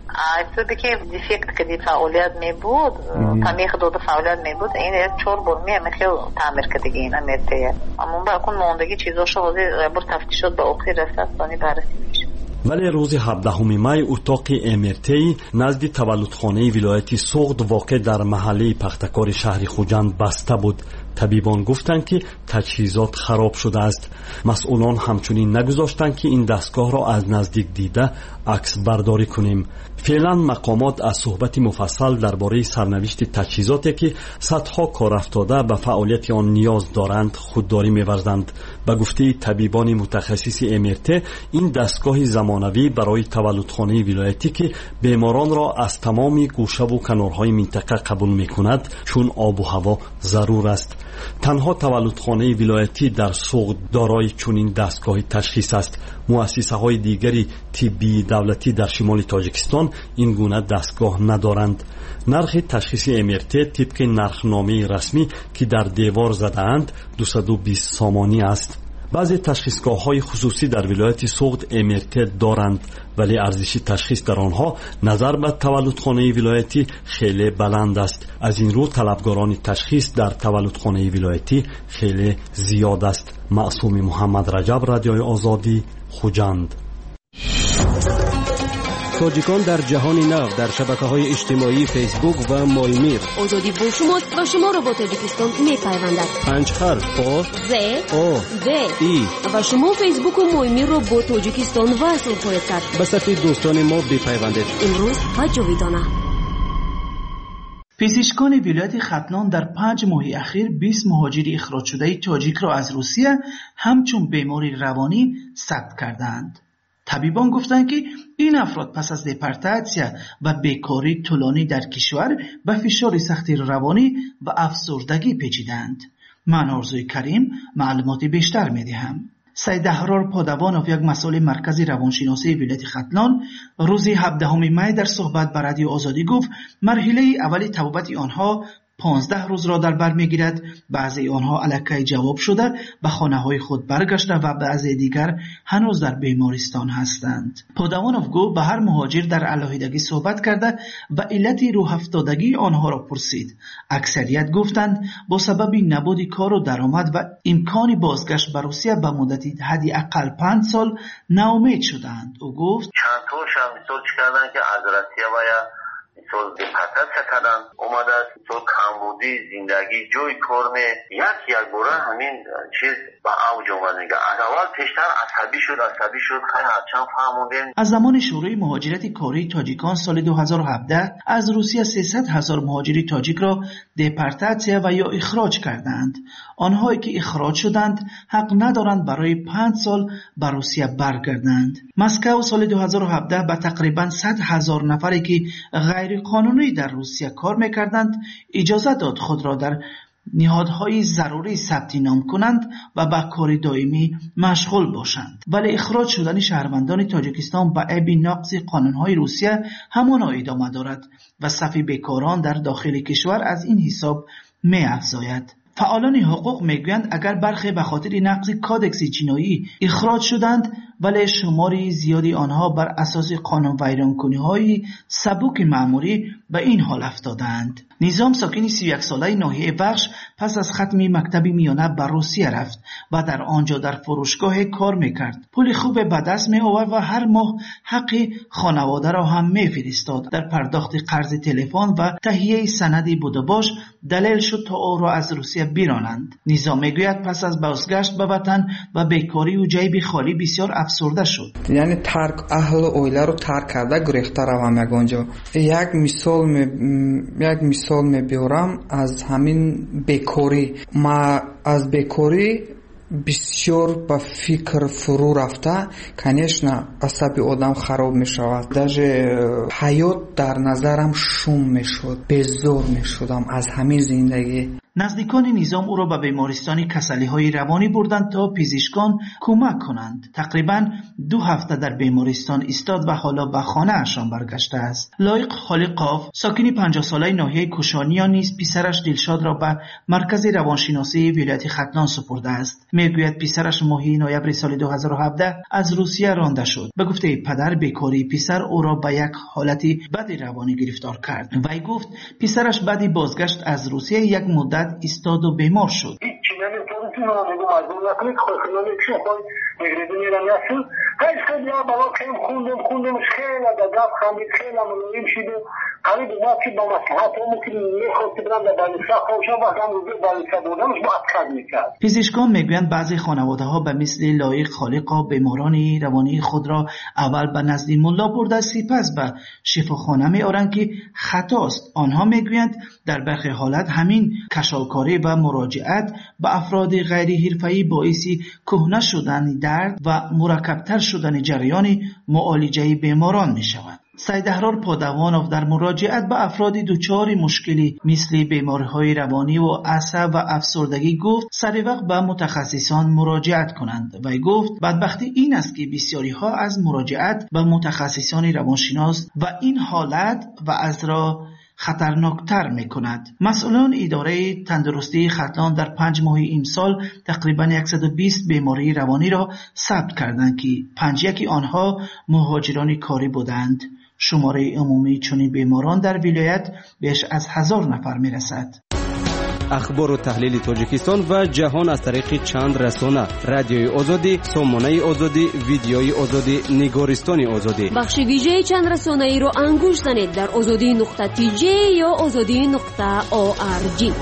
айбдуди ки дефект кади фаъолият мебуд тамих дода фаъолият мебуд ин чор бор мехел таъмир кардиги ина мертая аммо бакун мондаги чизошо ҳозир бур тафтишот ба охир расад сони баррасӣ мешавад. вале рӯзи ҳабдаҳуми май утоқи эм эр ти назди таваллудхонаи вилояти Суғд воқеъ дар маҳаллаи пахтакори шаҳри Хуҷанд баста буд. табибон гуфтанд ки таҷҳизот хароб шудааст. масъулон ҳамчунин нагузоштанд ки ин дастгоҳро аз наздик дида аксбардорӣ кунем. феълан мақомот аз суҳбати муфассал дар бораи сарнавишти таҷҳизоте ки садҳо корафтода ба фаъолияти он ниёз доранд худдорӣ меварзанд. ба гуфтаи табибони мутахассиси эм эр ти ин дастгоҳи замонавӣ барои таваллудхонаи вилоятӣ ки беморонро аз тамоми гӯшаву канорҳои минтақа қабул мекунад чун обу ҳаво зарур аст. танҳо таваллудхонаи вилоятӣ дар Суғд дорои чунин дастгоҳи ташхис аст. муассисаҳои дигари тиббии давлатӣ дар шимоли тоҷикистон ин гуна дастгоҳ надоранд. нархи ташхиси эм эр ти тибқи нархномаи расмӣ ки дар девор задаанд дусаду бист сомонӣ аст. баъзе ташхисгоҳҳои хусусӣ дар вилояти Суғд эм эр ти доранд, вале арзиши ташхис дар онҳо назар ба таваллудхонаи вилоятӣ хеле баланд аст. аз ин рӯ талабгорони ташхис дар таваллудхонаи вилоятӣ хеле зиёд аст. маъсуми муҳаммад раҷаб, радиои озодӣ, Хуҷанд. тоҷикон дар ҷаҳони нав дар шабакаҳои иҷтимоӣ фейсбук ва молмир. озодӣ бо шумост ва шуморо бо тоҷикистон мепайвандад. панҷ харф о з о д и ва шумо фейсбуку молмирро бо тоҷикистон васл хоҳед кард. ба сафи дӯстони мо бипайвандед. имрӯз ва ҷовидона. пизишкони вилояти Хатнон дар панҷ моҳи ахир бист муҳоҷири ихроҷшудаи тоҷикро аз Русия ҳамчун бемори равонӣ сабт карданд. табибон гуфтанд ки ин афрод пас аз депортатсия ва бекорӣ тӯлонӣ дар кишвар ба фишори сахти равонӣ ва афсурдагӣ печиданд. ман Орзуи Карим маълумоти бештар медиҳам. Сайд Аҳрор Подавонов, як масъули маркази равоншиносии вилояти Хатнон, рӯзи ҳабдаҳуми май дар суҳбат ба радио Озодӣ гуфт марҳилаи аввали табобати онҳо понздаҳ рӯзро дар бар мегирад. баъзеи онҳо аллакай ҷавоб шуда ба хонаҳои худ баргашта ва баъзеи дигар ҳанӯз дар бемористон ҳастанд. Подавонов гуфт ба ҳар муҳоҷир дар алоҳидагӣ суҳбат карда ва иллати рӯҳафтодагии онҳоро пурсид. аксарият гуфтанд бо сабаби набуди кору даромад ва имкони бозгашт ба Русия ба муддати ҳадди ақал панҷ сол наумед шуданд. ӯ гуфт чандтошам мисол чӣ карданд ки аз Россия вая мисол депортатсия карданд омадааст мисол камбудӣ зиндагӣ ҷои кор не як якбора ҳамин чиз ба авҷ омад. мега аз аввал пештар асабӣ шуд асабӣ шуд хай ҳарчанд фаҳмондем. аз замони шӯрӯи муҳоҷирати кории тоҷикон соли ду ҳазору ҳабдаҳ аз Русия сесад ҳазор муҳоҷири тоҷикро депортатсия ва ё ихроҷ карданд. онҳое ки ихроҷ шуданд ҳақ надоранд барои панҷ сол ба Русия баргарданд. Москав соли ду ҳазору ҳабдаҳ ба тақрибан сад ҳазор нафаре ки ғайриқонунӣ дар Русия кор мекарданд иҷоза дод худро дар ниҳодҳои зарурӣ сабти ном кунанд ва ба кори доимӣ машғул бошанд. вале ихроҷ шудани шаҳрвандони Тоҷикистон ба айби нақси қонунҳои Русия ҳамоно идома дорад ва сафи бекорон дар дохили кишвар аз ин ҳисоб меафзояд. фаъолони ҳуқуқ мегӯянд агар бархе ба хотири нақзи кодекси ҷиноӣ ихроҷ шуданд, вале шумори зиёди онҳо бар асоси қонунвайронкуниҳои сабуки маъмурӣ ба ин ҳол афтодаанд. низом сокини си ю як солаи ноҳияи Вахш пас аз хатми мактаби миёна ба Русия рафт ва дар онҷо дар фурӯшгоҳе кор мекард. пули хубе ба даст меовард ва ҳар моҳ ҳаққи хонаводаро ҳам мефиристод. дар пардохти қарзи телефон ва таҳияи санади будубош далел шуд то ӯро аз Русия биронанд. низом мегӯяд пас аз бозгашт ба ватан ва бекорию ҷайби холӣ бисёр афсурда шуд. яъне тарк аҳлу оиларо тарк карда гурехта равам ягонҷо. як мисол як мисол мебиёрам аз ҳамин бекорӣ. ма аз бекорӣ бисёр ба фикр фурӯ рафта, конечно асаби одам хароб мешавад. даже ҳаёт дар назарам шум мешуд, безор мешудам аз ҳамин зиндагӣ. نزدیکان نظام او را به بیمارستان کسلی‌های روانی بردند تا پزشکان کمک کنند. تقریباً دو هفته در بیمارستان ایستاد و حالا به خانه‌اشان برگشته است. لایق خالقاف ساکن پنجاه ساله ناحیه کوشانیا نیز پسرش دلشاد را به مرکز روانشناسی ولایت ختلان سپرده است. میگوید پسرش ماه نوامبر سال دو هزار و هفده از روسیه رانده شد. به گفته پدر، بیکاری پسر او را به یک حالت بد روانی گرفتار کرد. وی گفت پسرش بعد بازگشت از روسیه یک مدت ایستاد و بیمار شد. پزشکان میگویند بعضی خانواده ها به مثل لایق خالقا بیماران روانی خود را اول به نزد ملا برده سپس به شفاخانه میآورند که خطاست. آنها میگویند در برخی حالت همین کشالکاری و مراجعت به افراد غیر حرفه‌ای باعث کهنه شدن درد و مرکبتر شدن جریان معالجه بیماران می شود. سید احرار پادوانوف در مراجعت به افراد دچار مشکلی مثل بیماری‌های روانی و عصب و افسردگی گفت سر وقت به متخصصان مراجعت کنند. و گفت بدبختی این است که بسیاری ها از مراجعت به متخصصان روانشناس و این حالت و از را خطرناکتر می کند. مسئولان اداره تندرستی ختلان در پنج ماه امسال تقریبا صد و بیست بیماری روانی را ثبت کردند که پنج یکی آنها مهاجران کاری بودند. شماره عمومی چنین بیماران در ولایت بیش از هزار نفر می رسد. اخبار و تحلیل تاجیکستان و جهان از طریق چند رسانه: رادیوی آزادی، سامانه آزادی، ویدیوی آزادی، نگارستان آزادی. بخش ویژه چند رسانه ای رو انگوش زنید در آزادی نقطه تی جی یا آزادی نقطه او آر جی.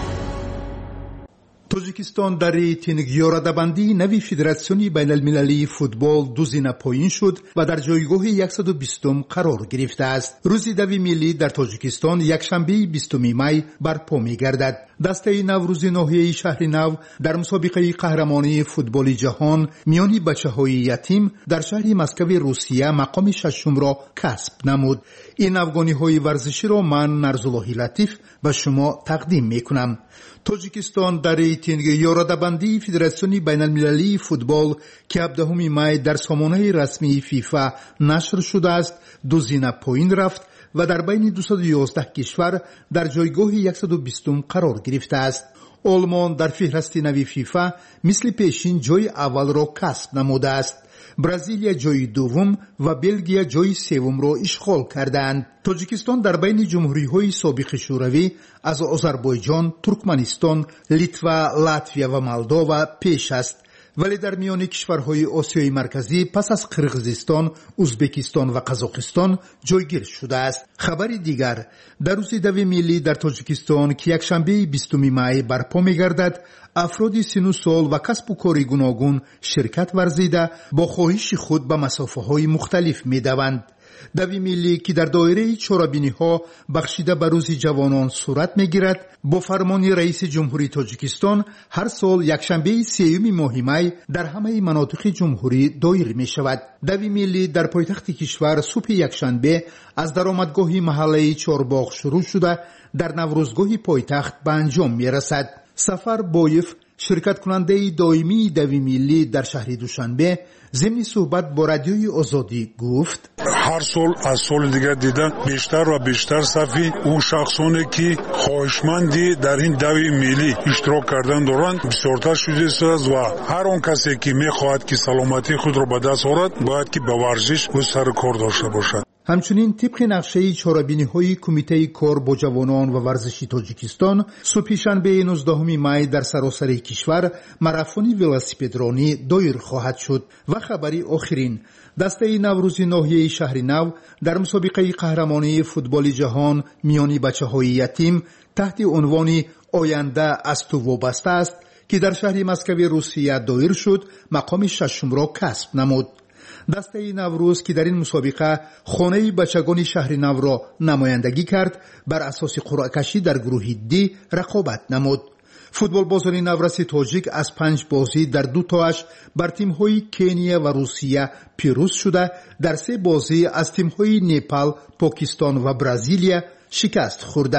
توجیکستان در ریتینگ یورادابندی نوی فدراسیونی بین المللی فوتبال دو زینه پایین شد و در جایگاه صد و بیست قرار گرفته است. روز دوی ملی در تاجیکستان یکشنبه بیستم می برپا می‌گردد. دسته نوروز ناحیه شهر نو در مسابقه قهرمانی فوتبال جهان میان بچه‌های یتیم در شهر مسکو روسیه مقام ششم را کسب نمود. این افغانی‌های ورزشی را من نرزالله لطیف به شما تقدیم می‌کنم. توجیکستان در ریتینگ یورادابندی فدراسیون بین المللی فوتبال که هفدهم می در سامانه رسمی فیفا نشر شده است دو زینه پایین رفت و در بین دویست و یازده کشور در جایگاه صد و بیست قرار گرفته است. آلمان در فهرست نوی فیفا مثل پیشین جای اول را کسب نموده است. برزیلیا جای دوم و بلژیک جای سوم را اشغال کردند. تاجیکستان در بین جمهوری‌های سابق شوروی از آذربایجان، ترکمنستان، لیتوا، لاتویا و مولداوا پیش است. ولی در میان کشورهای آسیای مرکزی پس از قرقیزستان، ازبکستان و قزاقستان جایگیر شده است. خبری دیگر: در روز دوی ملی در تاجیکستان که یکشنبه بیستم می برپا می‌گردد، افراد سن سال و کسب و کار گوناگون شرکت ورزیده با خواهش خود به مسافه‌های مختلف می‌دوند. دوی ملی که در دایره چارابینی‌ها بخشیده به روز جوانان صورت می‌گیرد، با فرمان رئیس جمهوری تاجیکستان هر سال یکشنبه سیوم ماه می در همه مناطق جمهوری دایر می‌شود. دوی ملی در پایتخت کشور صبح یکشنبه از درآمدگاه محله چهارباغ شروع شده در نوروزگاه پایتخت به انجام می‌رسد. سفر بایف شرکت کننده دائمی دوی ملی در شهر دوشنبه ضمن صحبت با رادیوی آزادی گفت هر سال از سال دیگر دیده بیشتر و بیشتر صفی اون شخصانی که خواهشمندی در این دوی ملی اشتراک کردن دارند بسیارتر شده است و هر اون کسی که میخواهد که سلامتی خود را به دست آورد باید که به ورزش و سر کار داشته باشد. همچنین طبق نقشه چهاربینی‌های کمیته کار با جوانان و ورزشی تاجیکستان صبح شنبه نوزدهم می در سراسر کشور ماراتون ولاسیپدرانی دایر خواهد شد. و خبری آخرین: دسته نوروز ناحیه شهر نو در مسابقه قهرمانی فوتبال جهان میان بچه‌های یتیم تحت عنوان آینده از تو وابسته است که در شهر مسکو روسیه دایر شد مقام ششم را کسب نمود. دسته نوروز که در این مسابقه خانه بچگان شهر نو را نمایندگی کرد بر اساس قرعه کشی در گروه دی رقابت نمود. فوتبال بازان نورس تاجیک از پنج بازی در دو تاش بر تیم‌های کنیا و روسیه پیروز شده در سه بازی از تیم‌های نپال، پاکستان و برزیلیا شکست خوردند.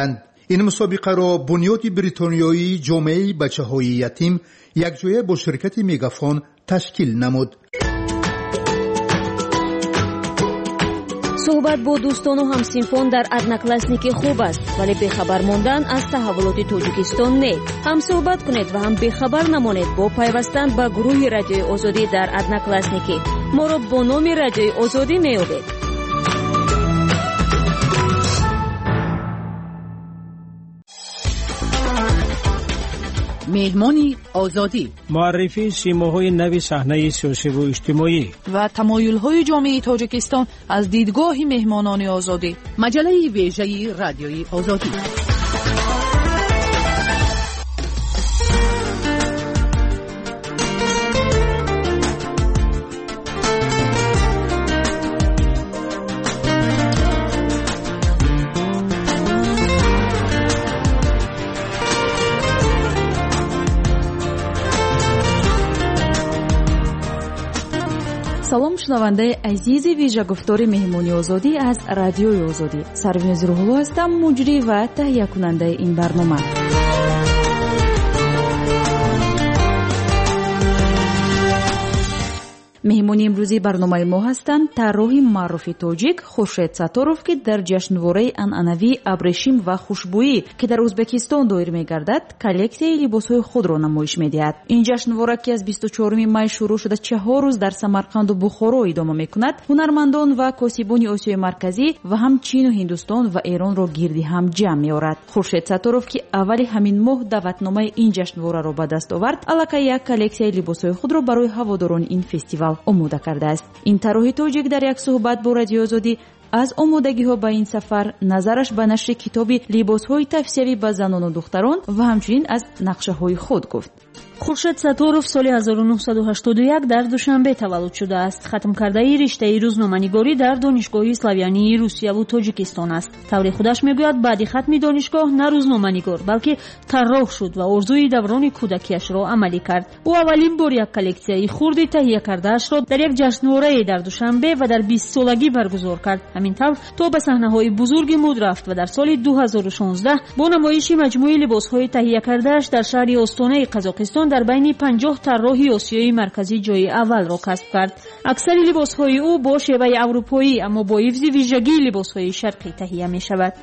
این مسابقه را بنیاد بریتانیایی جامعه بچه‌های یتیم یکجایه با شرکت میگافون تشکیل نمود. صحبت با دوستان و همسینفان در ادناکلاسنیکی خوب است، ولی بخبر ماندن از تحولات تاجیکستان نه. هم صحبت کنید و هم بخبر نمانید با پیوستن به گروه رادیوی آزادی در ادناکلاسنیکی. ما را با نام رادیوی آزادی میابید. مهمانی آزادی، معرفی سیماهای نوی صحنه سیاسی و اجتماعی و تمایل‌های جامعه تاجیکستان از دیدگاه مهمانان آزادی. مجله ویژه رادیوی آزادی. салом шунавандаи азизи вижагуфтори меҳмони озодӣ аз радиои озодӣ. Сарвинуз Рӯҳулло ҳастам, муҷрӣ ва таҳиякунандаи ин барнома. меҳмони имрӯзи барномаи мо ҳастанд тарроҳи маъруфи тоҷик Хуршед Сатторов, ки дар ҷашнвораи анъанавии абрешим ва хушбӯӣ ки дар Ӯзбекистон доир мегардад, коллексияи либосҳои худро намоиш медиҳад. ин ҷашнвора, ки аз бисту чоруми май шурӯъ шуда чаҳор рӯз дар Самарқанду Бухоро идома мекунад, ҳунармандон ва косибони Осиёи Марказӣ ва ҳам Чин у Ҳиндустон ва Эронро гирди ҳам ҷамъ меорад. Хуршед Сатторов, ки аввали ҳамин моҳ даъватномаи ин ҷашнвораро ба даст овард, аллакай як коллексияи либосҳои худро барои ҳаводорони ин фестивал омода кардааст. ин тарроҳи тоҷик дар як суҳбат бо Радиои Озодӣ аз омодагиҳо ба ин сафар, назараш ба нашри китоби либосҳои тавсиявӣ ба занону духтарон ва ҳамчунин аз нақшаҳои худ гуфт. Хуршед Сатторов соли ҳазору нуҳсаду ҳаштоду як дар Душанбе таваллуд шудааст. Хатмкардаи риштаи рӯзноманигорӣ дар донишгоҳи Славянии Русияву Тоҷикистон аст. таври худаш мегӯяд, баъди хатми донишгоҳ на рӯзноманигор, балки тарроҳ шуд ва орзуи даврони кӯдакиашро амалӣ кард. ӯ аввалин бор як коллексияи хурди таҳия кардаашро дар як ҷашнворае дар Душанбе ва дар бистсолагӣ баргузор кард. ҳамин тавр то ба саҳнаҳои бузурги муд рафт ва дар соли ду ҳазору шонздаҳ бо намоиши маҷмӯи либосҳои таҳия кардааш дар шаҳри Остонаи Қазоқистон дар байни панҷоҳ тарроҳи Осиёи Марказӣ ҷойи аввалро касб кард. аксари либосҳои ӯ бо шеваи аврупоӣ, аммо бо ҳифзи вижагии либосҳои шарқӣ таҳия мешавад.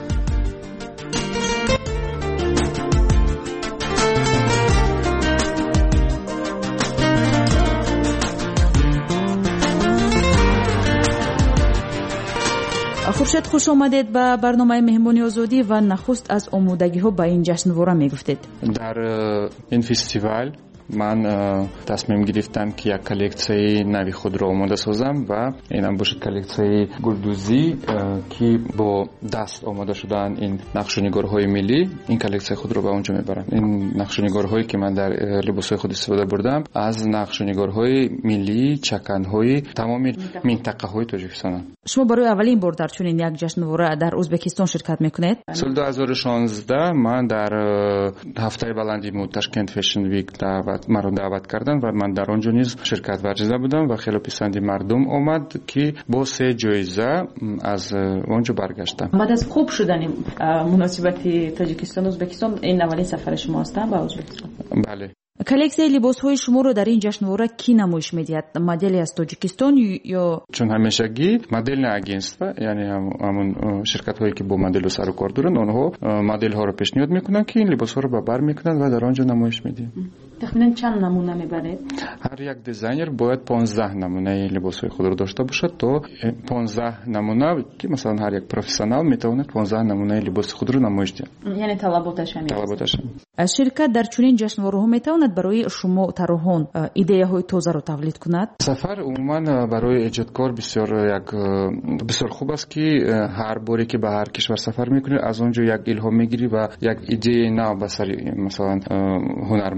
хуршед, хуш омадед ба барномаи меҳмони озодӣ ва нахуст аз омодагиҳо ба ин ҷашнвора мегуфтед. дар ин фестивал ман тасмим гирифтам ки як коллексияи нави худро омода созам ва инам бошад коллексияи гулдузӣ ки бо даст омода шудаанд ин нақшунигорҳои миллӣ. ин коллексияи худро ба онҷо мебарам. ин нақшунигорҳое ки ман дар либосҳои худ истифода бурдам аз нақшунигорҳои миллӣ, чаканҳои тамоми минтақаҳои Тоҷикистонанд. шумо барои аввалин бор дар чунин як ҷашнвора дар Ӯзбекистон ширкат мекунед? соли ду ҳазору шонздаҳ ман дар ҳафтаи баланди мо Ташкент Fashion Week маро даъват кардан ва ман дар он ҷо низ ширкат варзида будам ва хеле писанди мардум омад ки бо се ҷоиза аз он ҷо баргаштам. баъд аз хуб шудани муносибати Тоҷикистон Ӯзбекистон, ин аввалин сафари шумо астан ба Ӯзбекистон? бале. коллексияи либосҳои шуморо дар ин ҷашнвора ки намоиш медиҳад? модели аз Тоҷикистон ё чун ҳамешагӣ модельное агентство, яъне ҳамун ширкатҳое ки бо моделу сару кор доранд, онҳо моделҳоро пешниҳод мекунанд ки ин либосҳоро ба бар мекунанд ва дар он ҷо намоиш медиҳанд. тахминан чанд намуна мебаред? ҳар як дизайнер бояд понздаҳ намунаи либосҳои худро дошта бошад, то понздаҳ намуна ки масалан ҳар як профессионал метавонад понздаҳ намунаи либоси худро намоиш диҳад. яъне талаботаш ҳамин. талаботаш. ширкат дар чунин ҷашнвораҳо метавонад барои шумо тарроҳон идеяҳои тозаро тавлид кунад? сафар умуман барои эҷодкор бисёр як бисёр хуб аст ки ҳар боре ки ба ҳар кишвар сафар мекунӣ, аз он ҷо як илҳом мегирӣ ва як идеяи нав ба сари масалан ҳунарманд меорӣ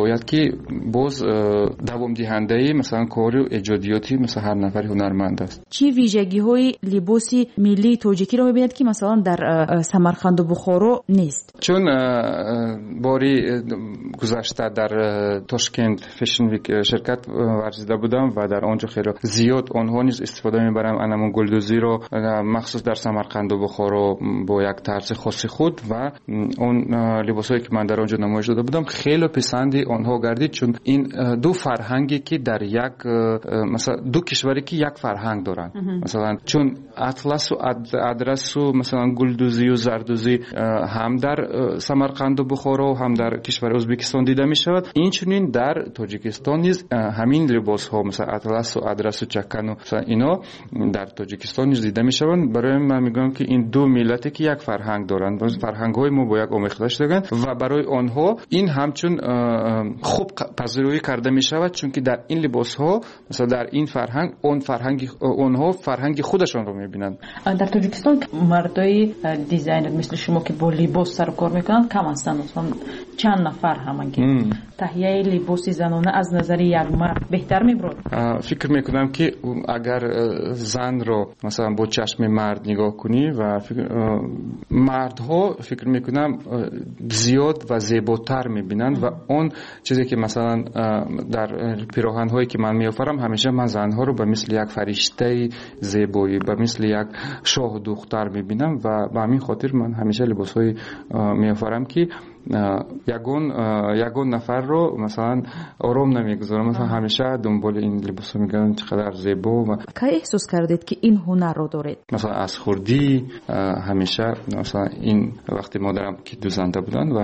меояд ки боз давомдиҳандаи масалан кору эҷодиёти масалан ҳар нафари ҳунарманд аст. чӣ вижагиҳои либоси миллии тоҷикиро мебинед ки масалан дар самарқанду бухоро нест? чун бори гузашта дар тошкент фэшн вик ширкат варзида будам ва дар он ҷо хело зиёд онҳо низ истифода мебаранд анамон гулдузиро махсус дар самарқанду бухоро бо як тарзи хоси худ ва он либосое ки ман дар он ҷо намоиш дода будам хело писанди онҳо гардид, чун ин ду фарҳанге ки дар як масалан ду кишваре ки як фарҳанг доранд. масалан чун атласу адрасу масалан гулдузию зардузӣ ҳам дар самарқанду бухоро ҳам дар кишвари ӯзбекистон дида мешавад, инчунин дар тоҷикистон низ ҳамин либосҳо масалан атласу адрасу чакану ино дар тоҷикистон низ дида мешаванд. барои ман мегӯям ки ин ду миллате ки як фарҳанг доранд, фарҳангҳои мо бо як омехта шудаганд ва барои онҳо ин ҳамчун хуб пазируӣ карда мешавад, чунки дар ин либосҳо масалан дар ин фарҳанг он фарҳанги онҳо фарҳанги худашонро мебинанд. дар тоҷикистон мардои дизайнер мисли шумо ки бо либос сару кор мекунанд кам ҳастанд. чанд нафар ҳамаги таҳияи либоси занона аз назари як мард беҳтар мебурад? фикр мекунам ки агар занро масалан бо чашми мард нигоҳ кунӣ ва мардҳо фикр мекунам зиёд ва зеботар мебинанд ва он чизе ки масалан дар пироҳанҳое ки ман меофарам ҳамеша ман занҳоро ба мисли як фариштаи зебоӣ ба мисли як шоҳу духтар мебинам ва ба ҳамин хотир ман ҳамеша либосҳои меофарам ки ягон ягон нафарро масалан ором намегузорам. масалан ҳамеша дунболи ин либосҳо мегардам чӣ қадар зебо. кай эҳсос кардед ки ин ҳунарро доред? масалан аз хурдӣ ҳамеша масалан ин вақти модарам ки дузанда буданд ва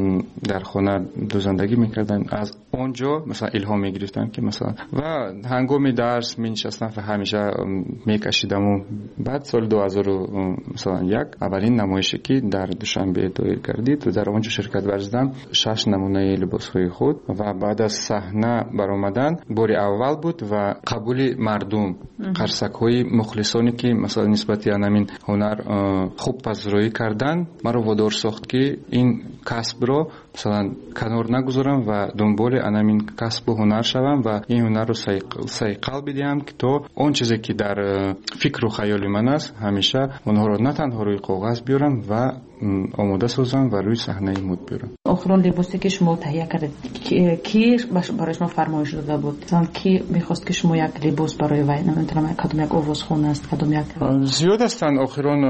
дар хона дузандагӣ мекарданд, аз он ҷо масалан илҳом мегирифтам ки масалан ва ҳангоми дарс менишастам ва ҳамеша мекашидаму. баъд соли ду ҳазору масалан як аввалин намоише ки дар душанбе доир гардид ва дар он ҷо ширкат варзидам шаш намунаи либосҳои худ ва баъд аз саҳна баромадан бори аввал буд ва қабули мардум қарсакҳои мухлисоне ки масалан нисбати анамин ҳунар хуб пазироӣ карданд маро водор сохт ки ин касбро масалан канор нагузорам ва дунболи анамин касбу ҳунар шавам ва ин ҳунарро сайқал бидиҳам ки то он чизе ки дар фикру хаёли ман аст ҳамеша онҳоро на танҳо рӯи коғаз биёрам ва омода созам ва рӯи саҳнаи муд биёрам. охирон либосе ки шумо таҳия кардед ки барои шумо фармоиш дода буд? ки мехост ки шумо як либос барои вай намедонам кадом як овозхона аст кадом як? зиёд ҳастанд охирон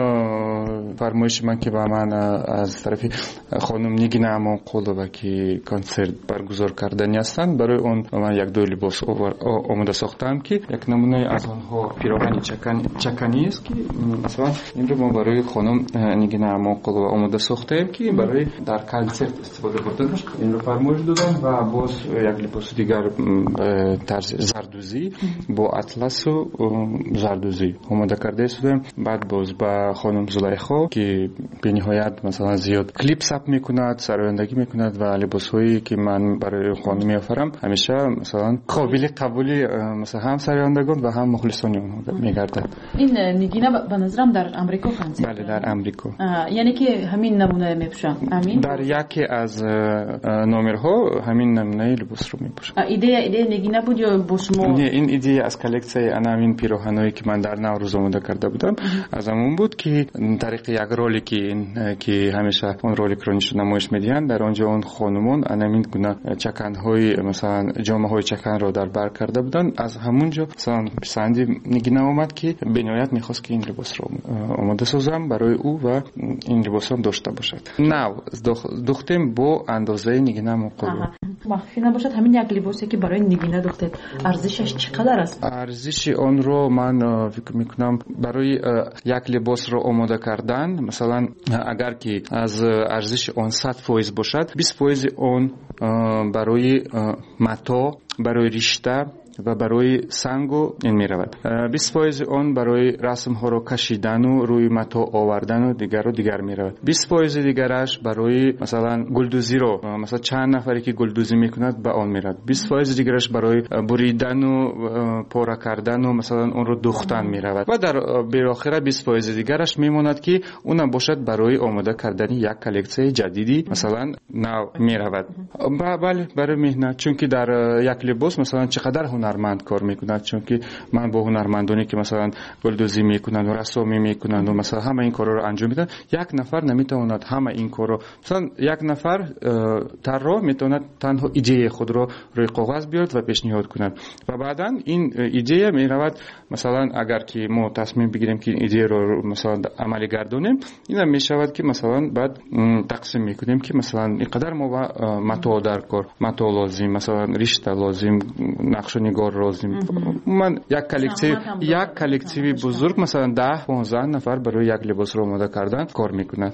фармоиши ман ки ба ман аз тарафи хонум нигина амонқулова ки консерт баргузор кардани ҳастанд. барои он ман як ду либос омода сохтаам ки як намунаи аз онҳо пироҳани чаканист ки масалан инро мо барои хонум нигина амонқулова омода сохтаем ки барои дар консерт истифода бурдан инро фармоиш додам ва боз як либоси дигар тарзи зардузӣ бо атласу зардузӣ омода карда истодем. баъд боз ба хонум Зулайхо ки бениҳоят масалан зиёд клип сабт мекунад, сарояндагӣ мекунад ва либосҳое ки ман барои хонум меофарам ҳамеша масалан қобили қабули масалан ҳам сарояндагон ва ҳам мухлисони онҳо мегардад. ин нигина ба назарам дар амрико консерт? бале дар амрико. яъне ки ҳамин намуна мепӯшам? амин дар яке аз номерҳо ҳамин намунаи либосро мепӯшам. идея идея нигина буд ё бо шумо? не, ин идея аз коллексияи анамин пироҳаное ки ман дар наврӯз омода карда будам аз ҳамон буд ки тариқи як ролики ки ҳамеша он роликро нишон намоиш медиҳанд дар он ҷо он хонумон анамин гуна чаканҳои масалан ҷомаҳои чаканро дар бар карда буданд. аз ҳамон ҷо масалан писанди нигина омад ки бениҳоят мехост ки ин либосро омода созам барои ӯ ва ин либосам дошта бошад. нав духтем бо андозаи нигина муқобил. махфӣ набошад. ҳамин як либосе ки барои нигина духтед арзишаш чӣ қадар аст? арзиши онро ман фикр мекунам барои як либосро омода кардан масалан агар ки аз арзиши он сад фоиз бошад, бист фоизи он барои мато, барои ришта و برای سنگو این می رود. بیست درصد آن برای رسم ها رو کشیدن و روی متا آوردن و دیگر رو دیگر می رود. بیست درصد دیگرش برای مثلا گلدوزی رو مثلا چند نفری که گلدوزی میکند به آن می رود. بیست درصد دیگرش برای بریدن و پاره کردن و مثلا اون رو دوختن می رود. و در بالاخره بیست درصد دیگرش میماند که اون باشد برای آماده کردن یک کلکسیون جدیدی مثلا نو می رود. بله برای مهنت، چون که در یک لباس مثلا چقدر هنرمند کار میکنند، چون که من با هنرمندانی که مثلا گلدوزی میکنند و رسامی میکنند و مثلا همه این کارا رو انجام میدن، یک نفر نمیتواند همه این کارا، مثلا یک نفر طراح میتواند تنها ایده خود رو روی کاغذ بیارد و پیشنهاد کند و بعدا این ایده میرود مثلا اگر که ما تصمیم بگیریم که این ایده رو مثلا عملی گردونیم، اینا میشود که مثلا بعد تقسیم میکنیم که مثلا اینقدر ما متا در کار، متا لازم، مثلا رشته لازم، نقش و نگار لازم. من یک کلکتیو یک کلکتیوی بزرگ مثلا ده پانزده نفر برای یک لباس رو آماده کردن کار میکنند.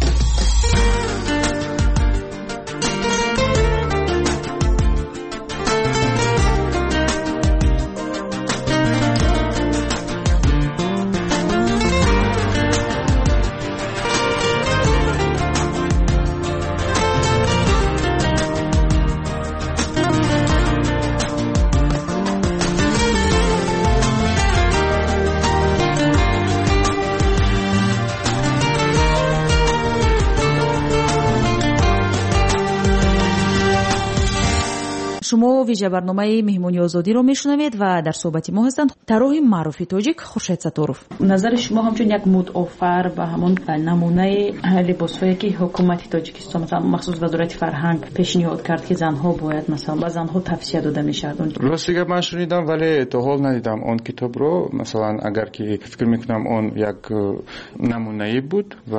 شما ویژه برنامه مهمونی آزادی رو میشنوید و در صحبت ما هستند طراح معروف تاجیک خورشید ستاروف. نظر شما همچون یک مدافر به همون نمونه لباسایی که حکومت تاجیکستان مثلا مخصوص وزارت فرهنگ پیشنهاد کرد که زنها باید مثلا به زنها توصیه داده میشد، راستی من شنیدم ولی تا حال ندیدم اون کتاب رو. مثلا اگر که فکر میکنم اون یک نمونه بود و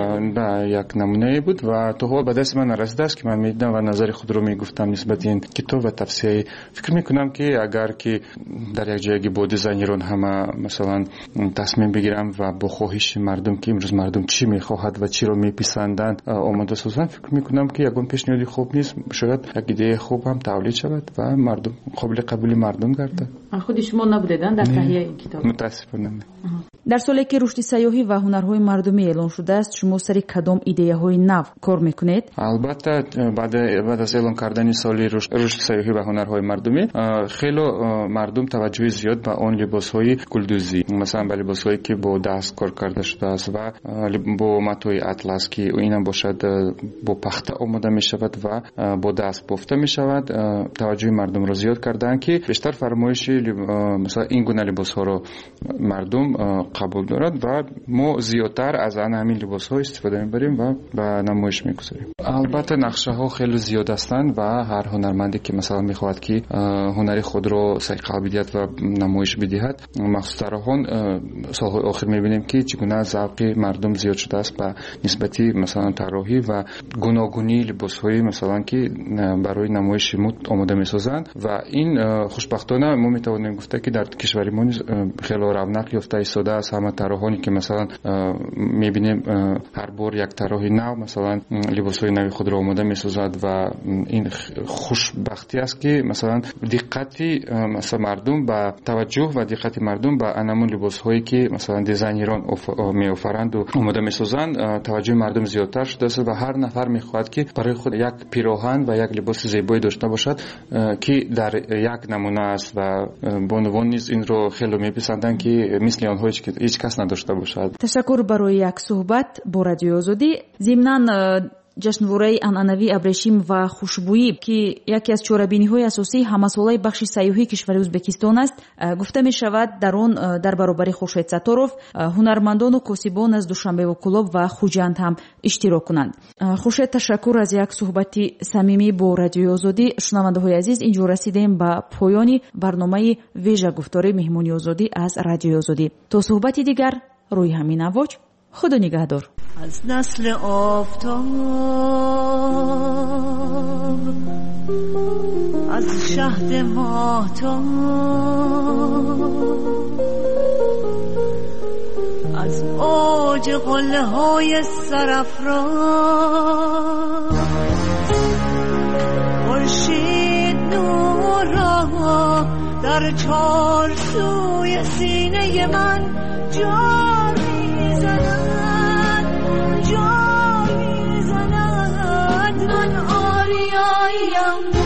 نه یک نمونه بود و تا حال به دست من نرسیده است که من میدیدم و نظر خود رو میگفتم نسبت این کتاب و تفسیر. فکر میکنم که اگر که در یک جایی با دیزاینران همه مثلا تصمیم بگیرم و با خواهش مردم که امروز مردم چی میخواهد و چی رو میپسندند آماده سازن، فکر میکنم که یگان پیشنهادی خوب نیست، شاید یک ایده خوب هم تولید شود و مردم قابل قبول مردم گردد. خود شما نبودیدن در تهیه این کتاب؟ متاسفانه. در سالی که رشد سیاحی و هنرهای مردمی اعلان شده است، شما سری کدام ایده های نو کار میکنید؟ البته بعد بعد از اعلان کردن سالی رشد سیاحی و هنرهای مردمی، خیلی مردم توجه زیاد به آن لباسهای گلدوزی، مثلا به لباسهایی که با دست کار کرده شده است و با متای اطلس که اینا باشد با پخته آماده می شود و با دست بافته می شود، توجه مردم را زیاد کردن که بیشتر فرمایش مثلا این گونه لباسها رو مردم قبول دارد و ما زیادتر از آن همین لباسها استفاده می‌بریم و به نمایش می‌گذاریم. البته نقشه ها خیلی زیاد هستند و هر هنرمندی که مثلا می‌خواهد که هنری خود را صیقل بدهد و نمایش بدهد، مخصوصا طراحان سال‌های آخر می‌بینیم که چگونه ذوق مردم زیاد شده است به نسبتی مثلا طراحی و گوناگونی لباس‌های مثلا که برای نمایش مد آماده می‌سازند و این خوشبختانه ما می‌توانیم گفت که در کشور ما خیلی رونق یافته ایستاده است. همه طراحانی که مثلا می‌بینیم هر بار یک طراح نو مثلا لباس‌های نوی خود را آماده می‌سازد و این خوشبختی است که مثلا دقتی مثلا مردم با توجه و دقت مردم به انمون لباس‌هایی که مثلا دیزاینران می‌آفرند و آماده می‌سازند توجه مردم زیادتر شده است و هر نفر می‌خواهد که برای خود یک پیراهن و یک لباس زیبایی داشته باشد که در یک نمونه است و بانوان نیز این رو خیلی می‌پسندند که مثل آنها هیچ کس نداشته باشد. تشکر برای یک صحبت با رادیو آزادی. ضمناً جشنواره анъанавӣ абрешим ва хушбӯӣ ки яке аз чорабиниҳои асосии ҳамасолаи бахши сайёҳии кишвари ӯзбекистон аст, гуфта мешавад дар он дар баробари Хуршед Сатторов ҳунармандону косибон аз Душанбеву Кӯлоб ва Хуҷанд ҳам иштирок кунанд. Хуршед, ташаккур аз як суҳбати самимӣ бо радиои Озодӣ. шунавандаҳои азиз, инҷо расидем ба поёни барномаи вежа гуфтори меҳмони озодӣ аз радиои Озодӣ. То суҳбати дигар рӯи ҳамин авоҷ. خدا نگهدار. از نسل آفتاب از شهد ماهتاب از اوج قله های سرافراز خورشید نور را در در چار سوی سینه من جا میزند جا میزند من آریاییم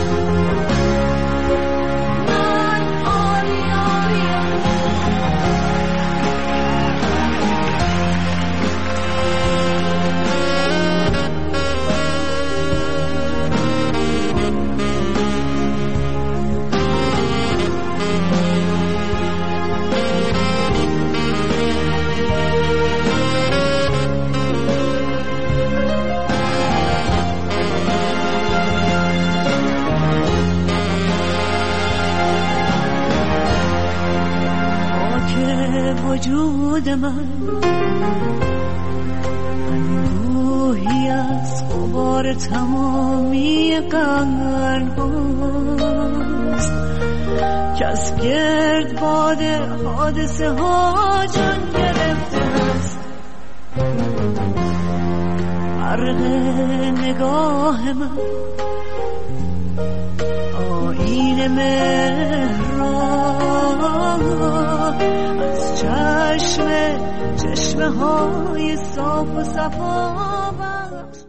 وجود من انبوهی از غبار تمامی قرن هاست که از گرد باد حادثه ها جان گرفته است. برق نگاه من آیین مهران از چشم چشمه های صاف و صفا بخش.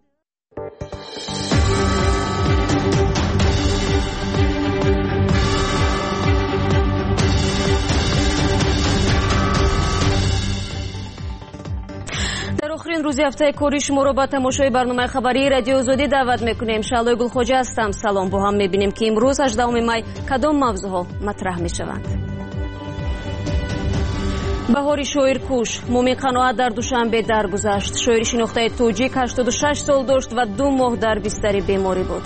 در آخرین روز هفته کاری شما را با تماشای برنامه خبری رادیو آزادی دعوت میکنیم. شعلای گلخوجه هستم. سلام. با هم میبینیم که امروز هجدهم مای کدام موضوعها مطرح میشوند. بهاری شاعر کوش مومین قناعت در دوشنبه درگذشت. شاعر شناخته توجیک هشتاد و شش سال داشت و دو ماه در بستر بیماری بود.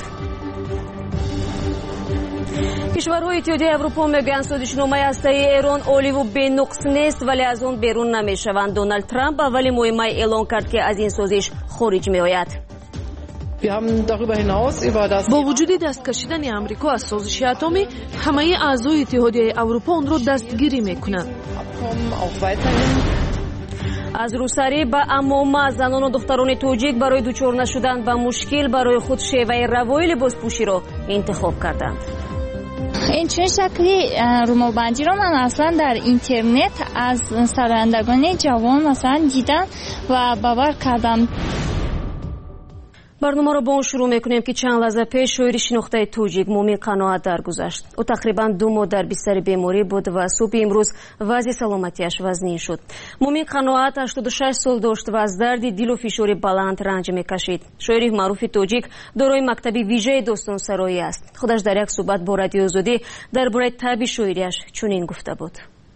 کشورهای اتحادیه اروپا میگویند سازشنامه هسته‌ای ایران عالی و بی‌نقص نیست ولی از آن بیرون نمیشوند. دونالد ترامپ اولی ماه می اعلان کرد که از این سازش خارج میآید. با وجود دست کشیدن امریکا از سازش اتمی، همه اعضای اتحادیه اروپا آن را دستگیری میکنند. از روسری به عموم زنان و دختران توجیک برای دچار نشدن به مشکل برای خود شیوه روایی لباسپوشی را انتخاب کردند. این چه شکلی رومالبندی را من اصلا در اینترنت از سرندگان جوان مثلا دیدم و باور کردم. برنامه را با اون شروع میکنیم که چند لحظه پیش شاعر شناخته توجیک مومین قناعت درگذشت. او تقریبا دو ماه در بستر بیماری بود و صبح امروز وضع سلامتیش وزنی شد. مومین قناعت هشتاد و شش سال داشت و از درد دل و فشار بلند رنج میکشید. شاعر معروف توجیک دارای مکتب ویژه داستان سرایی است. خودش در یک صحبت با رادیو آزادی درباره طبع شاعریش چنین گفته بود.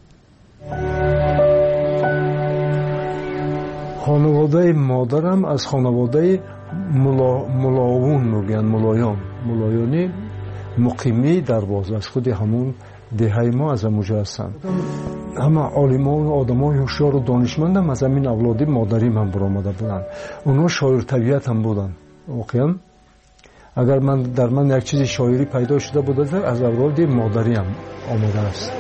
خانواده مادرم از خانواده ملا... ملاون میگن ملایان ملایانی مقیمی در باز از خود همون دهه ما از اموجه هستند. همه عالمان و آدمای هوشیار و دانشمند هم از همین اولادی مادری من برآمده بودند. اونا شاعر طبیعت هم بودن. واقعا اگر من در من یک چیز شاعری پیدا شده بود از اولاد مادری هم آمده است.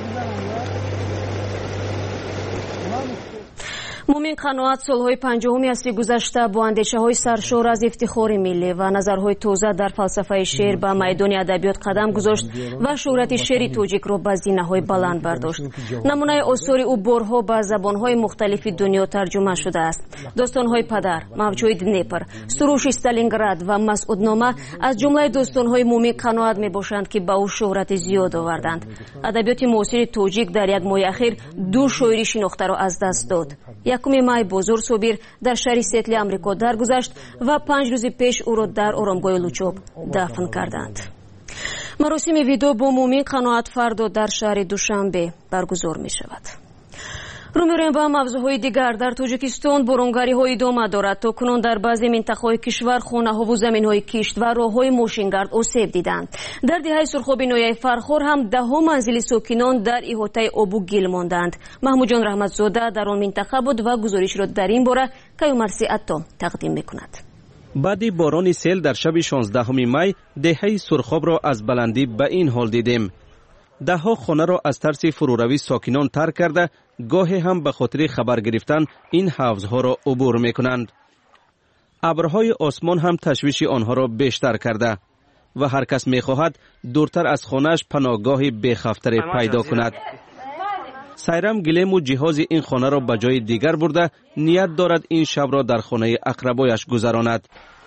مومین قناعت سالهای پنجاهمی اصلی گذشته با اندیشه‌های سرشار از افتخار ملی و نظرهای تازه در فلسفه شعر به میدان ادبیات قدم گذاشت و شهرت شعر توجیک را به زینه‌های بلند برداشت. نمونه آثار او بارها به زبان‌های مختلف دنیا ترجمه شده است. داستان‌های پدر، موج‌های دنیپر، سروش استالینگراد و مسعودنامه از جمله داستان‌های مومین قناعت میباشند که به او شهرت زیاد آوردند. ادبیات معاصر توجیک در یک ماه اخیر دو شاعر شناخته را از دست داد. یکم مای بزرگ صبیر در شهر سیتل امریکا درگذشت و پنج روز پیش او را در آرامگاه لوچوب دفن کردند. مراسم ویدو با مومین قناعت فردا در شهر دوشنبه برگزار می شود. رو می‌رویم به موضوعهای دیگر. در تاجیکستان بارانگاری‌ها ادامه دارد. تا کنون در بعضی منطقه‌های کشور خانه‌ها و زمین‌های کشت و راه‌های ماشینگرد آسیب دیدند. در دهه سرخاب نویای فرخور هم ده‌ها منزل ساکنان در احاطه آب گل ماندند. محمود جان رحمتزاده در آن منطقه بود و گزارش را در این باره کیومرثی عطا تقدیم می‌کند. بعد باران سیل در شب شانزدهم می دهه سرخاب را از بلندی به این حال دیدیم. ده ها خانه را از ترس فروروی ساکنان ترک کرده گاهی هم به خاطر خبر گرفتن این حوضها را عبور می کنند. ابرهای آسمان هم تشویش آنها را بیشتر کرده. و هر کس میخواهد دورتر از خانهش پناهگاه بی‌خطر پیدا کند. سایرام گلیم و جهاز این خانه را به جای دیگر برده نیت دارد این شب را در خانه اقربایش گذراند.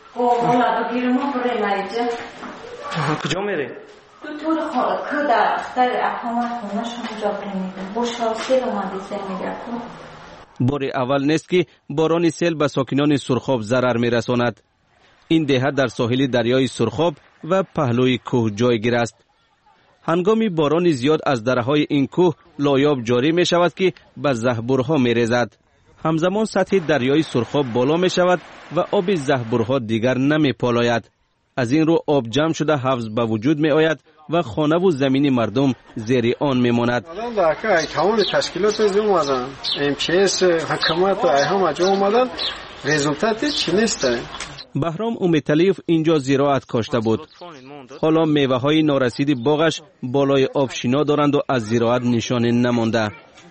کجا میری؟ دکتر خالق که در اختر اقامت خونش همونجا بمیدن بوشا سیل اومده سیل میگرد. بار اول نیست که باران سیل به ساکنان سرخاب ضرر میرساند. این دهه در ساحل دریای سرخاب و پهلوی کوه جایگیر است. هنگامی باران زیاد از دره‌های این کوه لایاب جاری می شود که به زهبورها می ریزد. همزمان سطح دریای سرخاب بالا می شود و آب زهبورها دیگر نمی پالاید. از این رو آب جمع شده حوض به وجود می آید و خانه و زمین مردم زیر آن می ماند. تمام تشکیلات از اومدن ام پی اس حکومت و ایهام از اومدن رزولتاتی چی نیست. بهرام امیدتلیف اینجا زراعت کاشته بود. حالا میوه های نارسید باغش بالای آب شنا دارند و از زراعت نشانه نمانده.